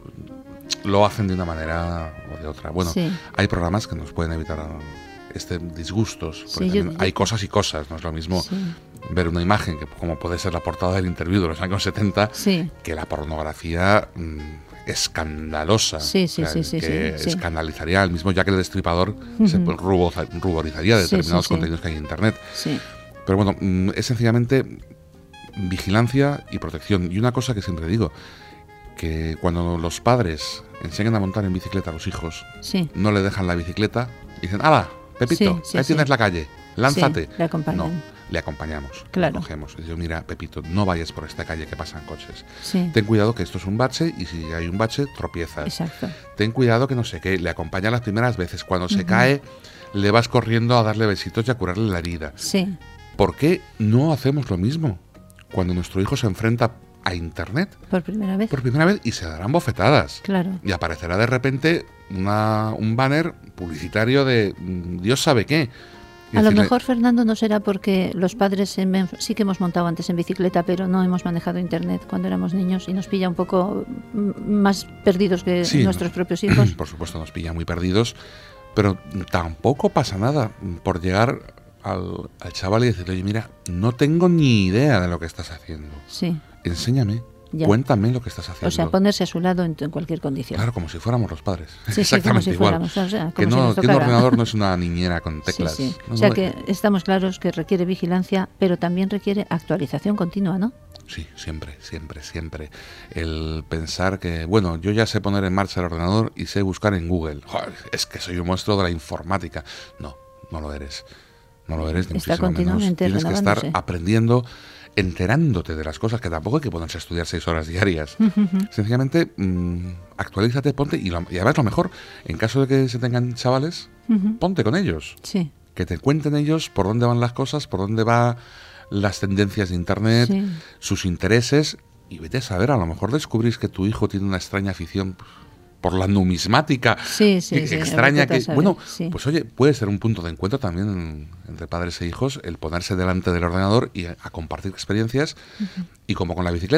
lo hacen de una manera o de otra. Bueno, sí. hay programas que nos pueden evitar este disgustos, porque sí, yo, yo, hay cosas y cosas, no es lo mismo sí. ver una imagen que como puede ser la portada del Interview de los años setenta, sí. que la pornografía mmm, escandalosa, sí, sí, o sea, sí, sí, que sí, escandalizaría al mismo Jack el Destripador, uh-huh. se ruborizaría de determinados sí, sí, contenidos sí. que hay en Internet. Sí. Pero bueno, mmm, es sencillamente vigilancia y protección. Y una cosa que siempre digo, que cuando los padres enseñan a montar en bicicleta a los hijos, sí. no le dejan la bicicleta y dicen, ¡hala, Pepito, sí, sí, ahí sí. tienes la calle, lánzate! Sí, le acompañan. No, le acompañamos, claro. le cogemos. Y digo, mira, Pepito, no vayas por esta calle que pasan coches. Sí. Ten cuidado que esto es un bache y si hay un bache, tropiezas. Exacto. Ten cuidado que no sé qué, le acompaña las primeras veces. Cuando uh-huh. se cae, le vas corriendo a darle besitos y a curarle la herida. Sí. ¿Por qué no hacemos lo mismo cuando nuestro hijo se enfrenta a Internet? Por primera vez. Por primera vez y se darán bofetadas. Claro. Y aparecerá de repente una, un banner publicitario de Dios sabe qué. Y a decirle, lo mejor, Fernando, no será porque los padres en, sí que hemos montado antes en bicicleta, pero no hemos manejado Internet cuando éramos niños y nos pilla un poco más perdidos que sí, nuestros no, propios hijos. Por supuesto, nos pilla muy perdidos, pero tampoco pasa nada por llegar al, al chaval y decirle, oye, mira, no tengo ni idea de lo que estás haciendo. Sí. Enséñame. Ya. Cuéntame lo que estás haciendo. O sea, ponerse a su lado en, en cualquier condición. Claro, como si fuéramos los padres. Sí, exactamente sí, como si igual. Fuéramos, o sea, como que, no, si que un ordenador no es una niñera con teclas. Sí, sí. No, o sea, no que de... estamos claros que requiere vigilancia, pero también requiere actualización continua, ¿no? Sí, siempre, siempre, siempre. El pensar que, bueno, yo ya sé poner en marcha el ordenador y sé buscar en Google. Joder, es que soy un monstruo de la informática. No, no lo eres. No lo eres, ni Está muchísimo menos. Tienes que estar renovándose. aprendiendo, enterándote de las cosas, que tampoco hay que ponerse a estudiar seis horas diarias. Uh-huh. Sencillamente, mmm, actualízate, ponte, y, lo, y además lo mejor, en caso de que se tengan chavales, uh-huh. ponte con ellos. Sí. Que te cuenten ellos por dónde van las cosas, por dónde van las tendencias de Internet, sí. sus intereses, y vete a saber, a lo mejor descubrís que tu hijo tiene una extraña afición por la numismática sí, sí, sí, extraña que, saber, bueno, sí. pues oye, puede ser un punto de encuentro también entre padres e hijos, el ponerse delante del ordenador y a, a compartir experiencias, uh-huh. y como con la bicicleta,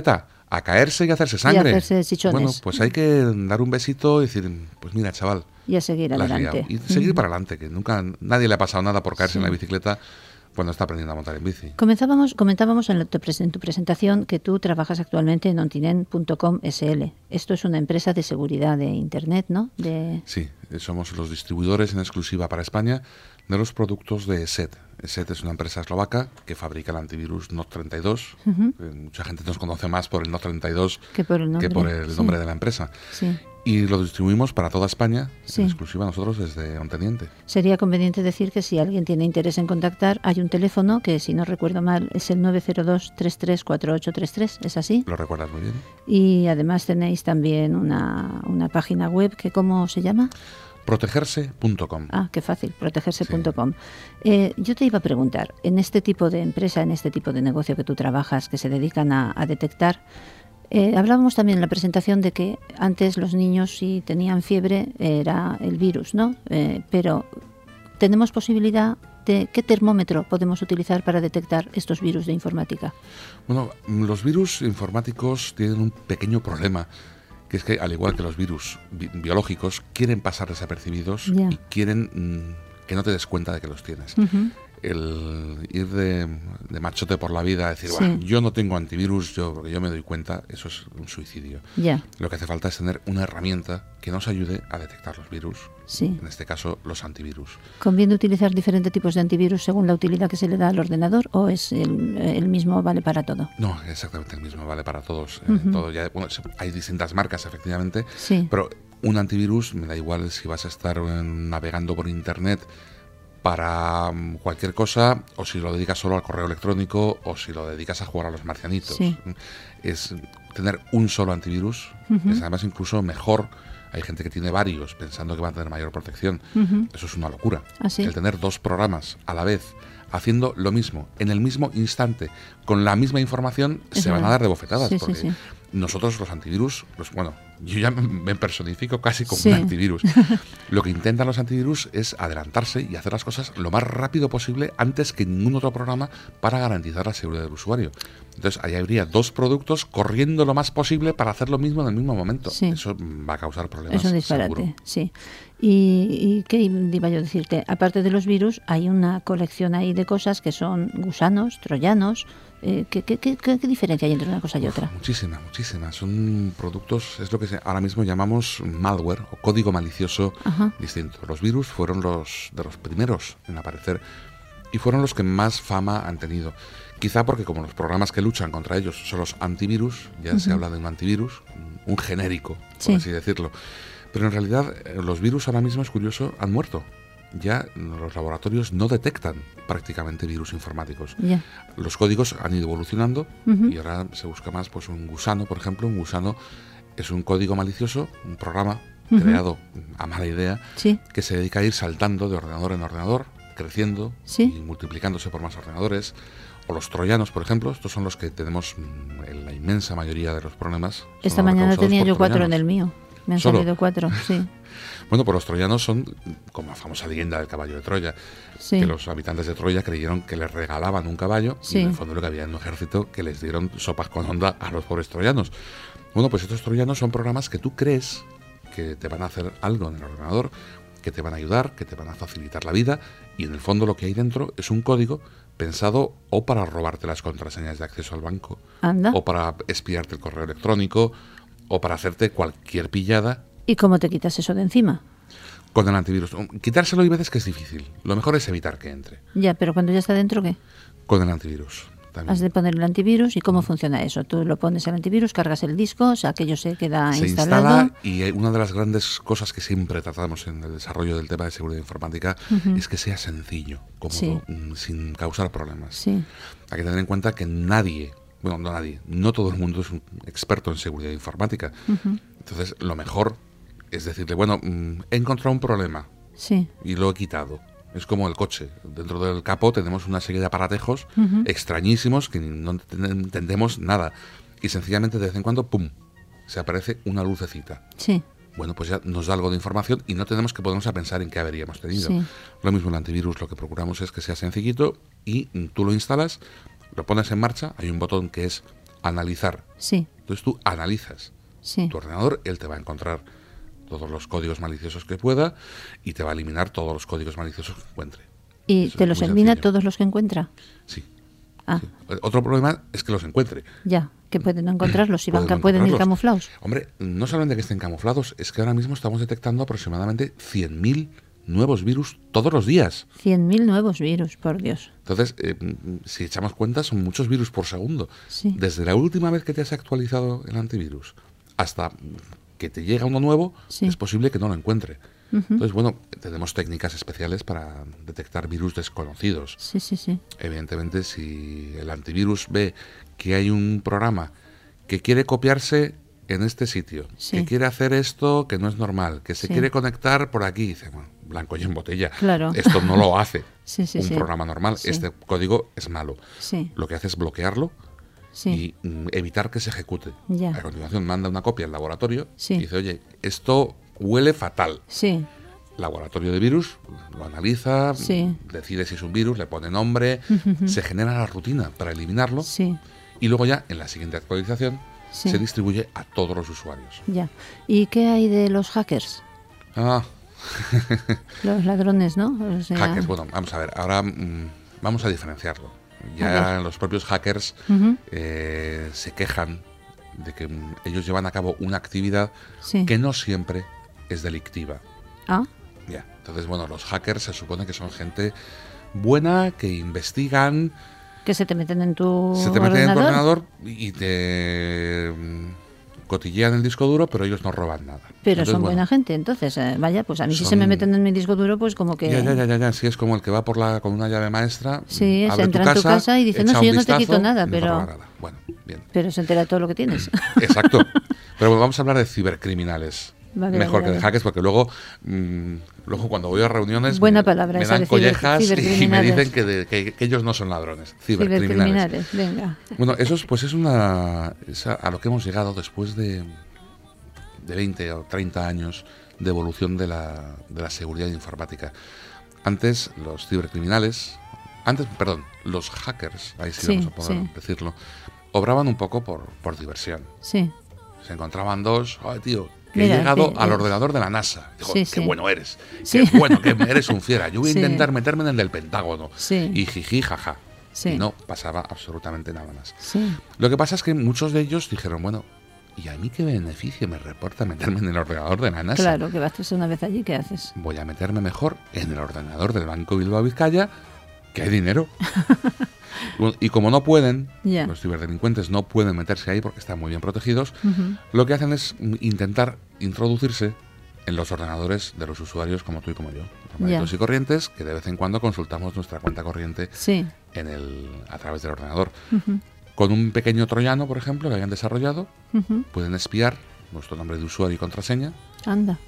a caerse y a hacerse sangre. Y a hacerse chichones. Bueno, pues hay que dar un besito y decir, pues mira, chaval. Y a seguir adelante. Y seguir uh-huh. para adelante, que nunca nadie le ha pasado nada por caerse sí. en la bicicleta cuando está aprendiendo a montar en bici. Comenzábamos, comentábamos en, la, en tu presentación que tú trabajas actualmente en ontinent punto com ese ele. Esto es una empresa de seguridad de Internet, ¿no? De... Sí, somos los distribuidores en exclusiva para España de los productos de ESET. ESET es una empresa eslovaca que fabrica el antivirus N O T treinta y dos. Uh-huh. Eh, mucha gente nos conoce más por el N O T treinta y dos que por el nombre, que por el nombre sí. de la empresa. Sí. Y lo distribuimos para toda España, sí. en exclusiva nosotros desde Onteniente. Sería conveniente decir que si alguien tiene interés en contactar, hay un teléfono que, si no recuerdo mal, es el nueve cero dos, tres tres cuatro ocho tres tres, ¿es así? Lo recuerdas muy bien. Y además tenéis también una, una página web que, ¿cómo se llama? protegerse punto com. Ah, qué fácil, protegerse punto com. Sí. Eh, yo te iba a preguntar, en este tipo de empresa, en este tipo de negocio que tú trabajas, que se dedican a, a detectar, eh, hablábamos también en la presentación de que antes los niños, si tenían fiebre, era el virus, ¿no? Eh, pero tenemos posibilidad de, ¿qué termómetro podemos utilizar para detectar estos virus de informática? Bueno, los virus informáticos tienen un pequeño problema, que es que, al igual que los virus bi- biológicos, quieren pasar desapercibidos yeah. y quieren mmm, que no te des cuenta de que los tienes. Uh-huh. El ir de, de machote por la vida, decir, sí. yo no tengo antivirus, yo porque yo me doy cuenta, eso es un suicidio. Yeah. Lo que hace falta es tener una herramienta que nos ayude a detectar los virus, sí. en este caso los antivirus. ¿Conviene utilizar diferentes tipos de antivirus según la utilidad que se le da al ordenador o es el, el mismo vale para todo? No, exactamente el mismo vale para todos. Uh-huh. Eh, todo ya, bueno, hay distintas marcas, efectivamente, sí. pero un antivirus, me da igual si vas a estar navegando por internet para cualquier cosa, o si lo dedicas solo al correo electrónico, o si lo dedicas a jugar a los marcianitos. Sí. Es tener un solo antivirus, uh-huh. es además incluso mejor. Hay gente que tiene varios pensando que va a tener mayor protección. Uh-huh. Eso es una locura. ¿Ah, sí? El tener dos programas a la vez, haciendo lo mismo, en el mismo instante, con la misma información, es se van a dar de bofetadas. Sí, porque sí, sí. nosotros los antivirus, los, bueno, yo ya me personifico casi como sí. un antivirus. Lo que intentan los antivirus es adelantarse y hacer las cosas lo más rápido posible antes que ningún otro programa para garantizar la seguridad del usuario. Entonces, ahí habría dos productos corriendo lo más posible para hacer lo mismo en el mismo momento. Sí. Eso va a causar problemas. Es un disparate, seguro. sí. Y, y qué iba yo a decirte, aparte de los virus, hay una colección ahí de cosas que son gusanos, troyanos. Eh, ¿qué, qué, qué, ¿Qué diferencia hay entre una cosa y otra? Uf, muchísima, muchísima. Son productos, es lo que ahora mismo llamamos malware o código malicioso Ajá. distinto. Los virus fueron los de los primeros en aparecer y fueron los que más fama han tenido. Quizá porque como los programas que luchan contra ellos son los antivirus, ya uh-huh. se habla de un antivirus, un genérico, por sí. así decirlo. Pero en realidad los virus ahora mismo, es curioso, han muerto. Ya los laboratorios no detectan prácticamente virus informáticos. Yeah. Los códigos han ido evolucionando uh-huh. y ahora se busca más pues un gusano, por ejemplo. Un gusano es un código malicioso, un programa uh-huh. creado a mala idea, sí. que se dedica a ir saltando de ordenador en ordenador, creciendo sí. y multiplicándose por más ordenadores. O los troyanos, por ejemplo, estos son los que tenemos en la inmensa mayoría de los problemas. Esta mañana tenía yo cuatro en el mío. Me han ¿Solo? salido cuatro, sí. Bueno, pues los troyanos son como la famosa leyenda del caballo de Troya, sí. que los habitantes de Troya creyeron que les regalaban un caballo sí. y en el fondo lo que había en un ejército que les dieron sopas con onda a los pobres troyanos. Bueno, pues estos troyanos son programas que tú crees que te van a hacer algo en el ordenador, que te van a ayudar, que te van a facilitar la vida, y en el fondo lo que hay dentro es un código pensado o para robarte las contraseñas de acceso al banco, Anda. o para espiarte el correo electrónico, o para hacerte cualquier pillada. ¿Y cómo te quitas eso de encima? Con el antivirus. Quitárselo hay veces que es difícil. Lo mejor es evitar que entre. Ya, pero cuando ya está dentro, ¿qué? Con el antivirus. También. Has de poner el antivirus. ¿Y cómo funciona eso? Tú lo pones el antivirus, cargas el disco, o sea, aquello se queda se instalado. Instala, y una de las grandes cosas que siempre tratamos en el desarrollo del tema de seguridad informática uh-huh. es que sea sencillo, cómodo, sí. sin causar problemas. Sí. Hay que tener en cuenta que nadie, bueno, no nadie, no todo el mundo es un experto en seguridad informática. Uh-huh. Entonces, lo mejor es decirle, bueno, he encontrado un problema sí. y lo he quitado. Es como el coche. Dentro del capó tenemos una serie de aparatejos uh-huh. extrañísimos que no entendemos nada. Y sencillamente de vez en cuando, ¡pum!, se aparece una lucecita. Sí. Bueno, pues ya nos da algo de información y no tenemos que ponernos a pensar en qué averíamos tenido. Sí. Lo mismo el antivirus, lo que procuramos es que sea sencillito y tú lo instalas, lo pones en marcha, hay un botón que es analizar. Sí. Entonces tú analizas Sí. tu ordenador, él te va a encontrar todos los códigos maliciosos que pueda y te va a eliminar todos los códigos maliciosos que encuentre. ¿Y Eso te es los muy elimina sencillo. todos los que encuentra? Sí. Ah, sí. Otro problema es que los encuentre. ya, que pueden no encontrarlos, si van, Pueden ca- pueden ir encontrarlos. camuflados. Hombre, no solamente que estén camuflados, es que ahora mismo estamos detectando aproximadamente cien mil nuevos virus todos los días. cien mil nuevos virus, por Dios. Entonces, eh, si echamos cuenta, son muchos virus por segundo. Sí. Desde la última vez que te has actualizado el antivirus hasta que te llega uno nuevo, Sí. es posible que no lo encuentre. Ujú. Entonces, bueno, tenemos técnicas especiales para detectar virus desconocidos. Sí, sí, sí. Evidentemente, si el antivirus ve que hay un programa que quiere copiarse en este sitio, Sí. que quiere hacer esto que no es normal, que se Sí. quiere conectar por aquí, dice, bueno, blanco y en botella. Claro. Esto no lo hace Sí, sí, un sí. programa normal. Sí. Este código es malo. Sí, Lo que hace es bloquearlo sí. y mm, evitar que se ejecute. Ya. A continuación manda una copia al laboratorio Sí. y dice, oye, esto huele fatal. Sí, Laboratorio de virus lo analiza, Sí. decide si es un virus, le pone nombre, Ujú. se genera la rutina para eliminarlo sí, y luego ya en la siguiente actualización Sí. se distribuye a todos los usuarios. ya. ¿Y qué hay de los hackers? Ah, Los ladrones, ¿no? O sea, hackers, bueno, vamos a ver, ahora mm, vamos a diferenciarlo. A Ya ver. los propios hackers Ujú. eh, se quejan de que mm, ellos llevan a cabo una actividad Sí. que no siempre es delictiva. Ah, Ya. Entonces, bueno, los hackers se supone que son gente buena, que investigan, que se te meten en tu se te meten en tu ordenador. ordenador y te mm, cotillean el disco duro, pero ellos no roban nada. Pero Entonces, son bueno, buena gente, entonces, eh, vaya, pues a mí si se son- me meten en mi disco duro, pues como que... Ya, ya, ya, ya, ya, sí, es como el que va por la con una llave maestra, Sí, mm, se abre entra tu en tu casa, casa y dice, no, echa si un yo no te vistazo quito nada, y no pero- roba nada. Bueno, bien. Pero se entera todo lo que tienes. Exacto. Pero bueno, vamos a hablar de cibercriminales. Vale, Mejor vale, que de vale. hackers, porque luego, mm, luego cuando voy a reuniones Buena me, palabra me esa dan de ciber- collejas y me cibercriminales. dicen que, de- que- que ellos no son ladrones, cibercriminales. Cibercriminales, venga. Bueno, eso es, pues es una es a, a lo que hemos llegado después de, de veinte o treinta años de evolución de la, de la seguridad informática. Antes los cibercriminales, antes, perdón, los hackers, ahí sí, Sí, vamos a poder sí. decirlo, obraban un poco por, por diversión. Sí, Se encontraban dos, ay tío, que Mira, he llegado que- al eh, ordenador de la NASA. Digo, sí, qué sí. bueno eres, Sí. qué bueno, que eres un fiera. Yo voy a Sí. intentar meterme en el del Pentágono. Sí. Y jiji, jaja. Sí. Y no pasaba absolutamente nada más. sí. Lo que pasa es que muchos de ellos dijeron, bueno, ¿y a mí qué beneficio me reporta meterme en el ordenador de la NASA? Claro, que vas una vez allí, ¿qué haces? Voy a meterme mejor en el ordenador del Banco Bilbao Vizcaya, que hay dinero. Bueno, y como no pueden, Ya. los ciberdelincuentes no pueden meterse ahí porque están muy bien protegidos, Ujú. lo que hacen es mm, intentar introducirse en los ordenadores de los usuarios como tú y como yo, normalitos Ya. y corrientes, que de vez en cuando consultamos nuestra cuenta corriente Sí. en el, a través del ordenador. Ujú. Con un pequeño troyano, por ejemplo, que hayan desarrollado, Ujú. pueden espiar nuestro nombre de usuario y contraseña Anda.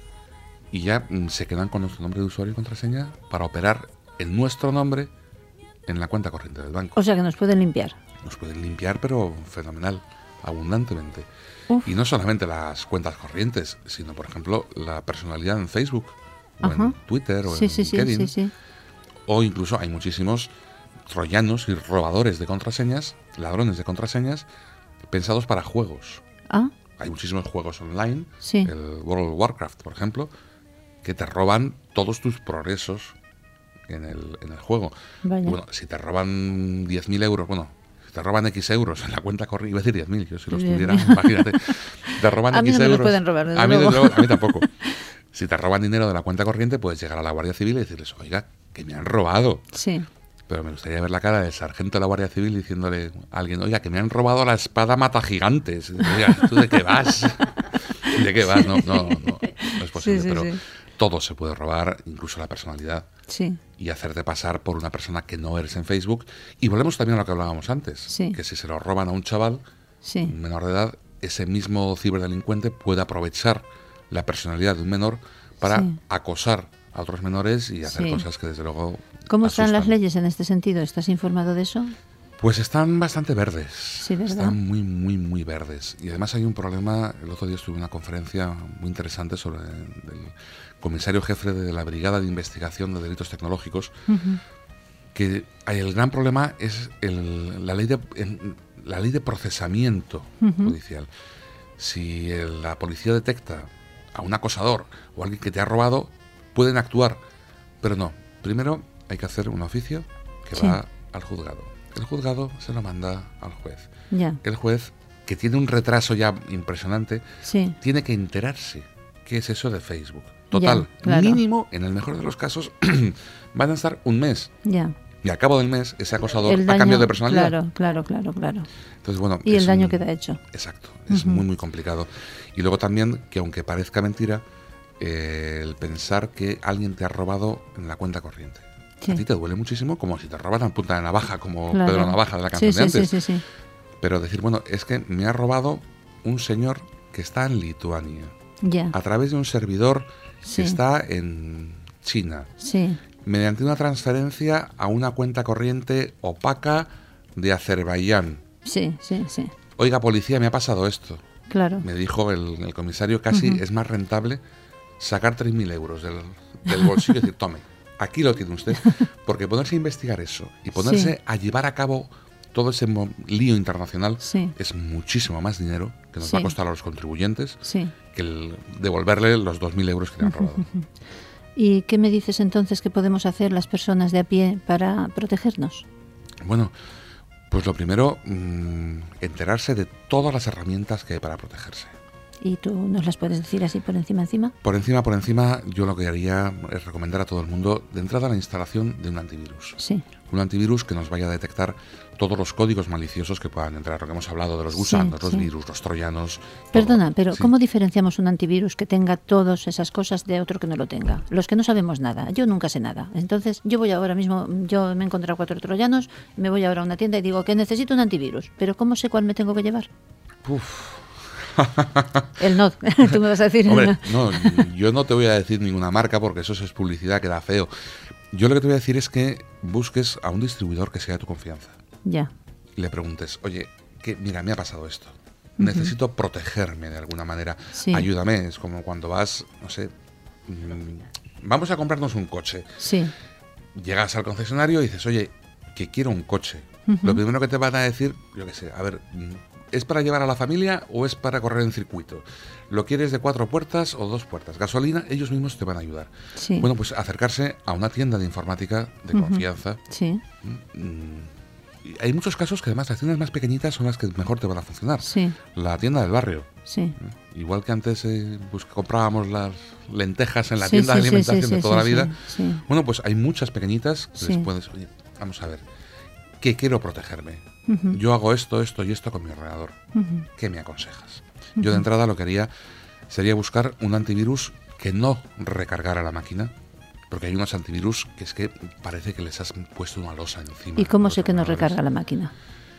y ya mm, se quedan con nuestro nombre de usuario y contraseña para operar en nuestro nombre en la cuenta corriente del banco. O sea que nos pueden limpiar. Nos pueden limpiar, pero fenomenal, abundantemente. Uf. Y no solamente las cuentas corrientes, sino, por ejemplo, la personalidad en Facebook, o Ajá. en Twitter, o Sí, en sí, sí, LinkedIn. sí, sí. O incluso hay muchísimos troyanos y robadores de contraseñas, ladrones de contraseñas, pensados para juegos. Ah, Hay muchísimos juegos online, Sí. el World of Warcraft, por ejemplo, que te roban todos tus progresos en el, en el juego. Vaya. Y bueno, si te roban diez mil euros, bueno, si te roban X euros en la cuenta corriente, iba a decir diez mil, yo si los diez tuviera, mil. imagínate. Te roban A mí X no me los euros. pueden robar, desde a mí, luego. luego, a mí tampoco. Si te roban dinero de la cuenta corriente, puedes llegar a la Guardia Civil y decirles, oiga, que me han robado. sí. Pero me gustaría ver la cara del sargento de la Guardia Civil diciéndole a alguien, oiga, que me han robado la espada mata gigantes. Oiga, ¿tú de qué vas? ¿De qué vas? No, no, no, no es posible, Sí, sí, pero sí. todo se puede robar, incluso la personalidad, Sí. y hacerte pasar por una persona que no eres en Facebook. Y volvemos también a lo que hablábamos antes, Sí. que si se lo roban a un chaval Sí. menor de edad, ese mismo ciberdelincuente puede aprovechar la personalidad de un menor para Sí. acosar a otros menores y hacer Sí. cosas que desde luego ¿Cómo están las asustan. leyes en este sentido? ¿Estás informado de eso? Pues están bastante verdes. Sí, ¿verdad? Están muy, muy, muy verdes. Y además hay un problema. El otro día estuve en una conferencia muy interesante sobre el comisario jefe de la Brigada de Investigación de Delitos Tecnológicos, Ujú. que hay- el gran problema es el- la ley de... en- la ley de procesamiento uh-huh. judicial. Si el, la policía detecta a un acosador o a alguien que te ha robado, pueden actuar, pero no. Primero hay que hacer un oficio que sí. va al juzgado. El juzgado se lo manda al juez. Ya. El juez, que tiene un retraso ya impresionante, sí. tiene que enterarse qué es eso de Facebook. Total, ya, claro. mínimo, en el mejor de los casos, van a estar un mes. Ya. Y al cabo del mes, ese acosador daño, ha cambiado de personalidad. Claro, claro, claro, claro. Entonces, bueno, y el daño un, queda hecho. Exacto, es uh-huh. muy, muy complicado. Y luego también, que aunque parezca mentira, eh, el pensar que alguien te ha robado en la cuenta corriente. Sí. A ti te duele muchísimo, como si te robaran en punta de navaja, como claro. Pedro Navaja de la canción sí, de antes. Sí, sí, sí. Pero decir, bueno, es que me ha robado un señor que está en Lituania, ya. a través de un servidor sí. que está en China. Sí. Mediante una transferencia a una cuenta corriente opaca de Azerbaiyán. Sí, sí, sí. Oiga, policía, me ha pasado esto. Claro. Me dijo el, el comisario, casi uh-huh. es más rentable sacar tres mil euros del, del bolsillo y decir, tome, aquí lo tiene usted. Porque ponerse a investigar eso y ponerse sí. a llevar a cabo todo ese lío internacional sí. es muchísimo más dinero que nos sí. va a costar a los contribuyentes sí. que el devolverle los dos mil euros que le han robado. ¿Y qué me dices entonces que podemos hacer las personas de a pie para protegernos? Bueno, pues lo primero, mmm, enterarse de todas las herramientas que hay para protegerse. ¿Y tú nos las puedes decir así por encima encima? Por encima, por encima, yo lo que haría es recomendar a todo el mundo de entrada la instalación de un antivirus. Sí. Un antivirus que nos vaya a detectar todos los códigos maliciosos que puedan entrar. Lo que hemos hablado de los gusanos, sí, los sí. virus, los troyanos. Perdona, todo. pero sí. ¿cómo diferenciamos un antivirus que tenga todas esas cosas de otro que no lo tenga? Los que no sabemos nada. Yo nunca sé nada. Entonces, yo voy ahora mismo, yo me he encontrado cuatro troyanos, me voy ahora a una tienda y digo que necesito un antivirus. ¿Pero cómo sé cuál me tengo que llevar? Uf. El Node, tú me vas a decir. Hombre, no, yo no te voy a decir ninguna marca porque eso es publicidad que da feo. Yo lo que te voy a decir es que busques a un distribuidor que sea de tu confianza. Ya. Y le preguntes, oye, que mira, me ha pasado esto. Uh-huh. Necesito protegerme de alguna manera. Sí. Ayúdame. Es como cuando vas, no sé, mmm, vamos a comprarnos un coche. Sí. Llegas al concesionario y dices, oye, que quiero un coche. Uh-huh. Lo primero que te van a decir, yo qué sé, a ver, ¿es para llevar a la familia o es para correr en circuito? ¿Lo quieres de cuatro puertas o dos puertas? Gasolina, ellos mismos te van a ayudar. Sí. Bueno, pues acercarse a una tienda de informática de uh-huh. confianza. Sí. Y hay muchos casos que además las tiendas más pequeñitas son las que mejor te van a funcionar. Sí. La tienda del barrio. Sí. Igual que antes eh, pues comprábamos las lentejas en la sí, tienda sí, de alimentación sí, sí, de toda sí, la vida. Sí, sí. Bueno, pues hay muchas pequeñitas que sí. les puedes... Oye, vamos a ver, ¿qué quiero protegerme? Uh-huh. Yo hago esto, esto y esto con mi ordenador. Uh-huh. ¿Qué me aconsejas? Uh-huh. Yo de entrada lo que haría sería buscar un antivirus que no recargara la máquina, porque hay unos antivirus que es que parece que les has puesto una losa encima. ¿Y cómo sé que no recarga la máquina?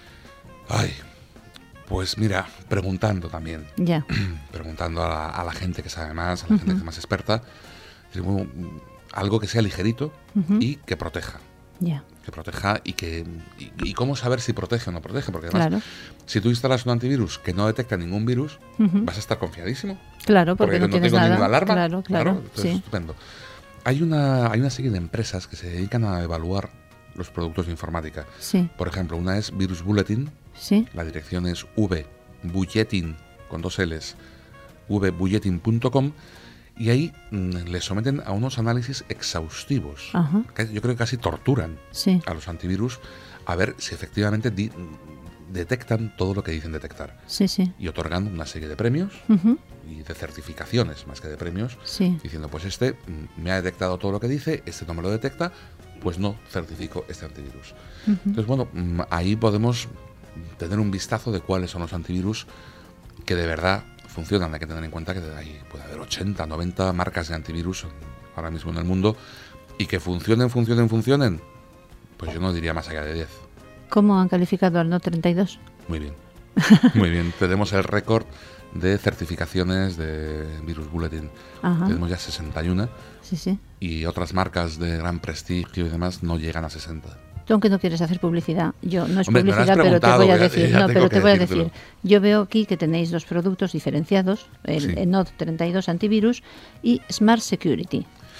Ay, pues mira, preguntando también. Ya. Preguntando a la, a la gente que sabe más, a la uh-huh. gente que es más experta. Bueno, algo que sea ligerito uh-huh. y que proteja. Ya. Que proteja y que y, y cómo saber si protege o no protege, porque además claro. si tú instalas un antivirus que no detecta ningún virus, uh-huh. vas a estar confiadísimo. Claro, porque, porque no, no tienes tengo nada. ninguna alarma. Claro, claro. claro entonces, sí. estupendo. Hay una hay una serie de empresas que se dedican a evaluar los productos de informática. Sí. Por ejemplo, una es Virus Bulletin. Sí. La dirección es vbulletin con dos L's, vbulletin punto com. Y ahí mmm, le someten a unos análisis exhaustivos. Ajá. Yo creo que casi torturan sí. a los antivirus a ver si efectivamente di- detectan todo lo que dicen detectar. Sí, sí. Y otorgan una serie de premios uh-huh. y de certificaciones más que de premios, sí. diciendo, pues este mmm, me ha detectado todo lo que dice, este no me lo detecta, pues no certifico este antivirus. Uh-huh. Entonces, bueno, mmm, ahí podemos tener un vistazo de cuáles son los antivirus que de verdad funcionan. Hay que tener en cuenta que hay, puede haber ochenta, noventa marcas de antivirus ahora mismo en el mundo y que funcionen, funcionen, funcionen, pues yo no diría más allá de diez. ¿Cómo han calificado al Node treinta y dos? Muy bien, muy bien. Tenemos el récord de certificaciones de Virus Bulletin. Ajá. Tenemos ya sesenta y uno sí, sí. y otras marcas de gran prestigio y demás no llegan a sesenta. Tú aunque no quieres hacer publicidad, yo no es Hombre, publicidad, pero te voy a decir, no, pero te voy a decir, yo veo aquí que tenéis dos productos diferenciados, el, sí. el Node treinta y dos Antivirus y Smart Security.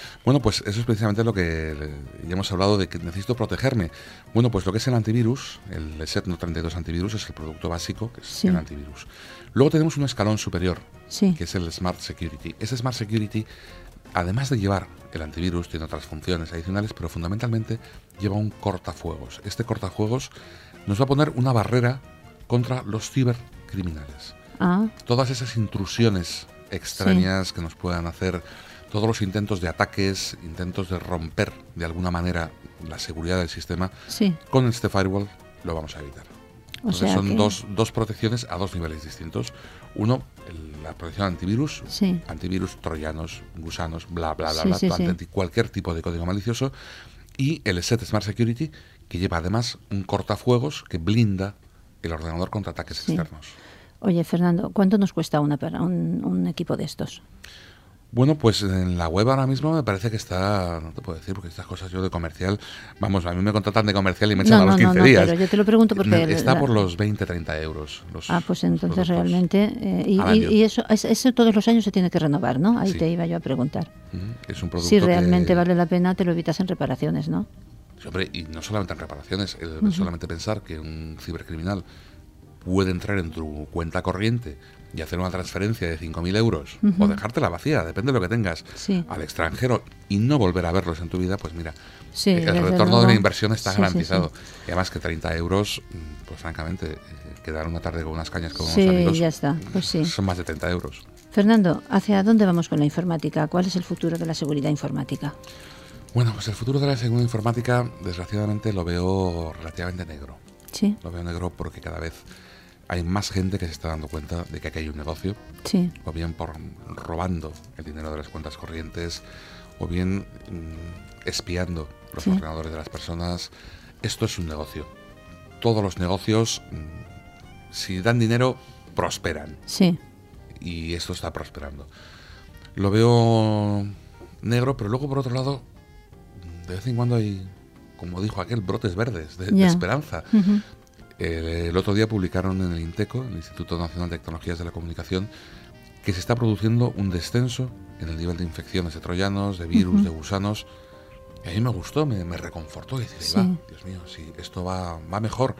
Bueno, pues eso es precisamente lo que ya hemos hablado de que necesito protegerme. Bueno, pues lo que es el antivirus, el E S E T treinta y dos antivirus es el producto básico, que es sí. el antivirus. Luego tenemos un escalón superior, sí. que es el Smart Security. Ese Smart Security, además de llevar el antivirus, tiene otras funciones adicionales, pero fundamentalmente lleva un cortafuegos. Este cortafuegos nos va a poner una barrera contra los cibercriminales. Ah. Todas esas intrusiones extrañas sí. que nos puedan hacer, todos los intentos de ataques, intentos de romper de alguna manera la seguridad del sistema, sí. con este firewall lo vamos a evitar. O Entonces sea son que... dos, dos protecciones a dos niveles distintos. Uno, el, la protección antivirus, sí. antivirus, troyanos, gusanos, bla, bla, bla, sí, bla, sí, sí. cualquier tipo de código malicioso. Y el E S E T Smart Security, que lleva además un cortafuegos que blinda el ordenador contra ataques sí. externos. Oye, Fernando, ¿cuánto nos cuesta una para un, un equipo de estos? Bueno, pues en la web ahora mismo me parece que está, no te puedo decir, porque estas cosas yo de comercial, vamos, a mí me contratan de comercial y me echan no, a los no, quince no, días. Pero yo te lo pregunto porque... Está la... por los veinte, treinta euros. Los, ah, pues entonces realmente... Eh, y, y, y eso, eso todos los años se tiene que renovar, ¿no? Ahí sí. te iba yo a preguntar. Es un producto si realmente que... vale la pena, te lo evitas en reparaciones, ¿no? Sí, hombre, y no solamente en reparaciones, el uh-huh. solamente pensar que un cibercriminal puede entrar en tu cuenta corriente y hacer una transferencia de cinco mil euros uh-huh. o dejártela vacía, depende de lo que tengas, sí. al extranjero y no volver a verlos en tu vida, pues mira, sí, el retorno luego. de la inversión está sí, garantizado. Sí, sí. Y además que treinta euros, pues francamente, quedar una tarde con unas cañas con sí, unos amigos, ya está. Pues sí. son más de treinta euros. Fernando, ¿hacia dónde vamos con la informática? ¿Cuál es el futuro de la seguridad informática? Bueno, pues el futuro de la seguridad informática, desgraciadamente, lo veo relativamente negro. Sí. Lo veo negro porque cada vez hay más gente que se está dando cuenta de que aquí hay un negocio, sí. o bien por robando el dinero de las cuentas corrientes, o bien mmm, espiando los sí. ordenadores de las personas. Esto es un negocio. Todos los negocios, mmm, si dan dinero, prosperan. Sí. Y esto está prosperando. Lo veo negro, pero luego por otro lado, de vez en cuando hay, como dijo aquel, brotes verdes de, de esperanza. Uh-huh. El otro día publicaron en el INTECO, el Instituto Nacional de Tecnologías de la Comunicación, que se está produciendo un descenso en el nivel de infecciones de troyanos, de virus, uh-huh. de gusanos. Y a mí me gustó, me, me reconfortó. Y decir, sí. va, Dios mío, si esto va, va mejor.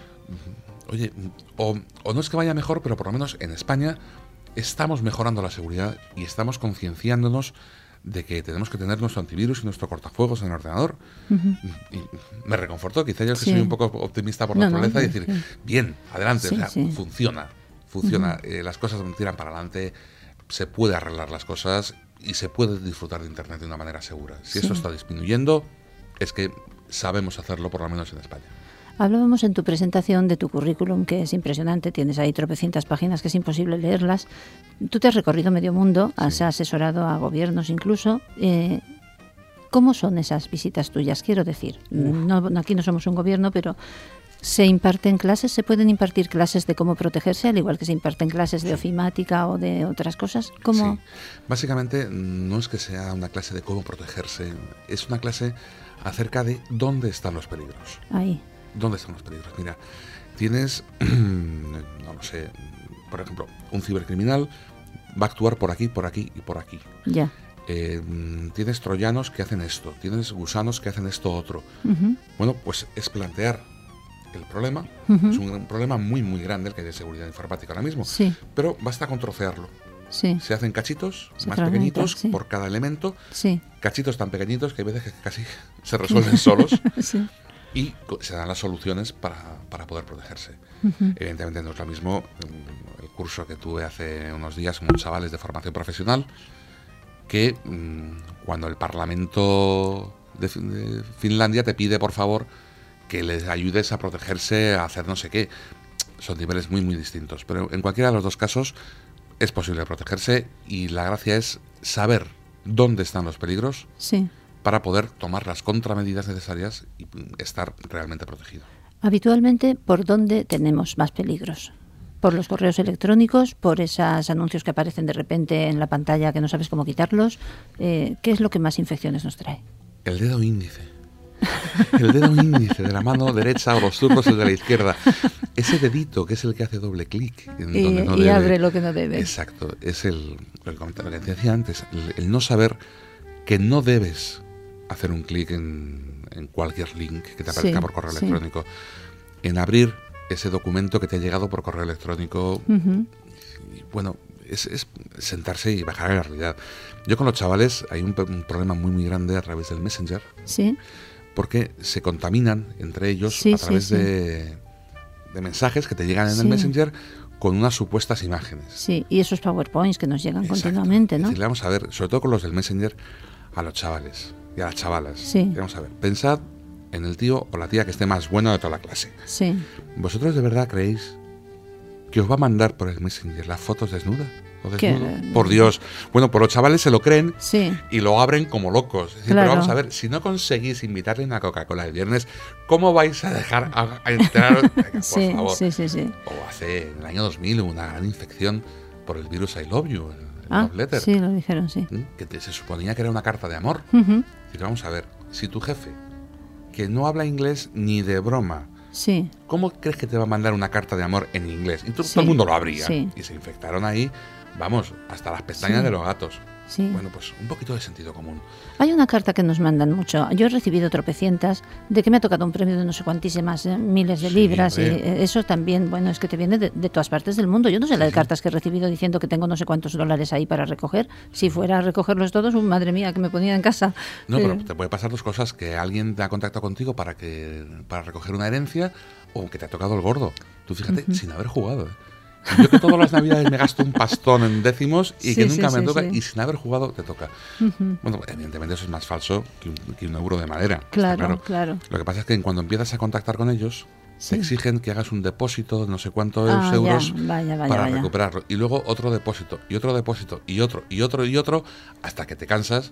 Oye, o, o no es que vaya mejor, pero por lo menos en España estamos mejorando la seguridad y estamos concienciándonos de que tenemos que tener nuestro antivirus y nuestro cortafuegos en el ordenador. Uh-huh. Y me reconfortó, quizá yo que sí. soy un poco optimista por no, naturaleza, no, y decir, sí. bien, adelante, sí, o sea, sí. funciona, funciona, uh-huh. eh, las cosas tiran para adelante, se puede arreglar las cosas y se puede disfrutar de Internet de una manera segura. Si sí. eso está disminuyendo, es que sabemos hacerlo, por lo menos en España. Hablábamos en tu presentación de tu currículum, que es impresionante, tienes ahí tropecientas páginas que es imposible leerlas. Tú te has recorrido medio mundo, has sí. asesorado a gobiernos incluso. Eh, ¿Cómo son esas visitas tuyas? Quiero decir, no, aquí no somos un gobierno, pero ¿se imparten clases? ¿Se pueden impartir clases de cómo protegerse, al igual que se imparten clases de ofimática o de otras cosas? ¿Cómo? Sí. Básicamente no es que sea una clase de cómo protegerse, es una clase acerca de dónde están los peligros. Ahí. ¿Dónde están los peligros? Mira, tienes, no lo sé, por ejemplo, un cibercriminal va a actuar por aquí, por aquí y por aquí. Ya. Eh, tienes troyanos que hacen esto, tienes gusanos que hacen esto otro. Uh-huh. Bueno, pues es plantear el problema. Uh-huh. Es un, un problema muy, muy grande el que hay de seguridad informática ahora mismo. Sí. Pero basta con trocearlo. Sí. Se hacen cachitos se más fragmenta, pequeñitos sí. por cada elemento. Sí. Cachitos tan pequeñitos que hay veces que casi se resuelven solos. Sí. Y se dan las soluciones para, para poder protegerse. Uh-huh. Evidentemente no es lo mismo el curso que tuve hace unos días con unos chavales de formación profesional que mmm, cuando el Parlamento de, de Finlandia te pide, por favor, que les ayudes a protegerse, a hacer no sé qué. Son niveles muy, muy distintos. Pero en cualquiera de los dos casos es posible protegerse y la gracia es saber dónde están los peligros. Sí. Para poder tomar las contramedidas necesarias y estar realmente protegido. Habitualmente, ¿por dónde tenemos más peligros? ¿Por los correos electrónicos? ¿Por esos anuncios que aparecen de repente en la pantalla que no sabes cómo quitarlos? Eh, ¿Qué es lo que más infecciones nos trae? El dedo índice. El dedo índice de la mano derecha o los zurdos el de la izquierda. Ese dedito que es el que hace doble clic en y, donde no y debe. abre lo que no debe. Exacto. Es el, el comentario que decía antes. El, el no saber que no debes hacer un clic en, en cualquier link que te aparezca Sí, por correo sí. electrónico, en abrir ese documento que te ha llegado por correo electrónico. Ujú. Y, bueno, es, es sentarse y bajar a la realidad. Yo con los chavales hay un, un problema muy muy grande a través del Messenger, Sí, porque se contaminan entre ellos Sí, a sí, través sí. De, de mensajes que te llegan en Sí. el Messenger con unas supuestas imágenes. sí. Y esos PowerPoints que nos llegan Exacto. continuamente, Es ¿no? decir, vamos a ver, sobre todo con los del Messenger, a los chavales y a las chavalas. Sí. Vamos a ver, pensad en el tío o la tía que esté más bueno de toda la clase. Sí. ¿Vosotros de verdad creéis que os va a mandar por el Messenger las fotos desnudas o Que- desnudo? Por Dios. Bueno, por los chavales se lo creen Sí. y lo abren como locos. Es decir, Claro. pero vamos a ver, si no conseguís invitarle una Coca-Cola el viernes, ¿cómo vais a dejar a, a enteraros? Venga, por Sí, favor. sí, sí, sí. O hace, en el año dos mil, hubo una gran infección por el virus I Love You, el, el Ah, Love Letter, sí, lo dijeron, sí. ¿m? que te- se suponía que era una carta de amor. Ujú. Y vamos a ver, si tu jefe, que no habla inglés ni de broma, Sí, ¿cómo crees que te va a mandar una carta de amor en inglés? Y tú- Sí, todo el mundo lo abría. sí. Y se infectaron ahí, vamos, hasta las pestañas Sí. de los gatos. sí. Bueno, pues un poquito de sentido común. Hay una carta que nos mandan mucho. Yo he recibido tropecientas de que me ha tocado un premio de no sé cuantísimas eh, miles de Sí, libras y hombre. eh, eso también, bueno, es que te viene de, de todas partes del mundo. Yo no sé la de sí. cartas que he recibido diciendo que tengo no sé cuántos dólares ahí para recoger. Si fuera a recogerlos todos, uh, madre mía, que me ponía en casa. No, Eh, pero te puede pasar dos cosas, que alguien te ha contactado contigo para que para recoger una herencia o que te ha tocado el gordo. Tú fíjate, sin haber jugado. ¿eh? Y yo que todas las navidades me gasto un pastón en décimos y Sí, que sí, nunca me sí, toca sí. y sin haber jugado te toca. Ujú. Bueno, evidentemente eso es más falso que un, que un euro de madera. está Claro, claro. Lo que pasa es que cuando empiezas a contactar con ellos, Sí. te exigen que hagas un depósito de no sé cuántos Ah, ya, euros vaya, vaya, para vaya. recuperarlo. Y luego otro depósito, y otro depósito, y otro, y otro, y otro, hasta que te cansas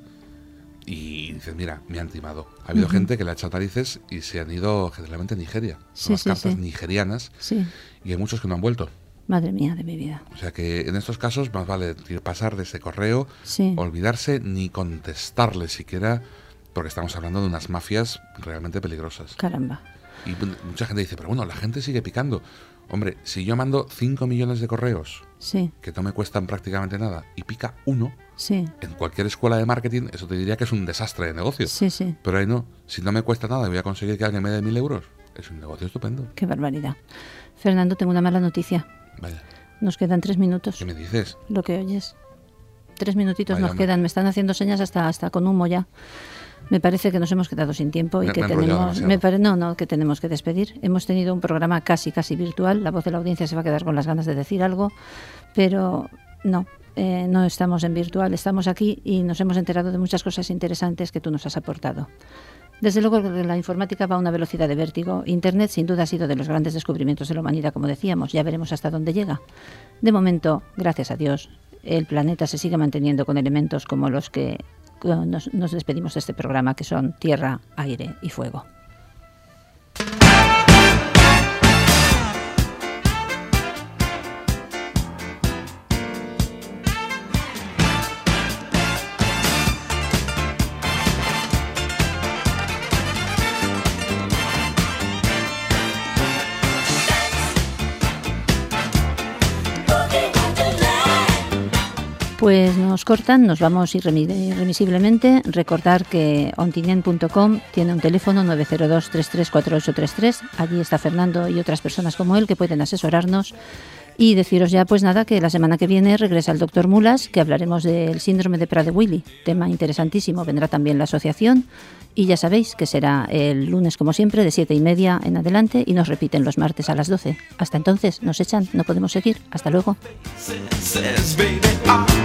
y dices, mira, me han timado. Ha habido Ujú. gente que le ha echado narices y se han ido generalmente a Nigeria. Sí, Son las sí, cartas sí. nigerianas Sí, y hay muchos que no han vuelto. madre mía de mi vida. O sea que en estos casos más vale pasar de ese correo, Sí. olvidarse ni contestarle siquiera, porque estamos hablando de unas mafias realmente peligrosas. Caramba. Y mucha gente dice, pero bueno, la gente sigue picando. Hombre, si yo mando cinco millones de correos Sí, que no me cuestan prácticamente nada y pica uno, sí, en cualquier escuela de marketing eso te diría que es un desastre de negocio. sí, sí. Pero ahí no, si no me cuesta nada y voy a conseguir que alguien me dé mil euros, es un negocio estupendo. Qué barbaridad. Fernando, tengo una mala noticia. Vaya, Nos quedan tres minutos. ¿qué me dices? Lo que oyes. Tres minutitos Vaya, nos hombre. quedan. Me están haciendo señas hasta, hasta con humo ya. Me parece que nos hemos quedado sin tiempo y Me- que me he enrollado tenemos. demasiado. Me pare, no, no, que tenemos que despedir. Hemos tenido un programa casi, casi virtual. La voz de la audiencia se va a quedar con las ganas de decir algo, pero no. eh, no estamos en virtual, estamos aquí y nos hemos enterado de muchas cosas interesantes que tú nos has aportado. Desde luego que la informática va a una velocidad de vértigo. Internet sin duda ha sido de los grandes descubrimientos de la humanidad, como decíamos. Ya veremos hasta dónde llega. De momento, gracias a Dios, el planeta se sigue manteniendo con elementos como los que eh, nos, nos despedimos de este programa, que son tierra, aire y fuego. Pues nos cortan, nos vamos irremi- irremisiblemente. Recordar que ontinent punto com tiene un teléfono nueve cero dos, tres tres cuatro ocho tres tres. Allí está Fernando y otras personas como él que pueden asesorarnos. Y deciros ya, pues nada, que la semana que viene regresa el doctor Mulas, que hablaremos del síndrome de Prader-Willi. Tema interesantísimo. Vendrá también la asociación. Y ya sabéis que será el lunes, como siempre, de siete y media en adelante. Y nos repiten los martes a las doce. Hasta entonces, nos echan, no podemos seguir. Hasta luego. Says, baby, I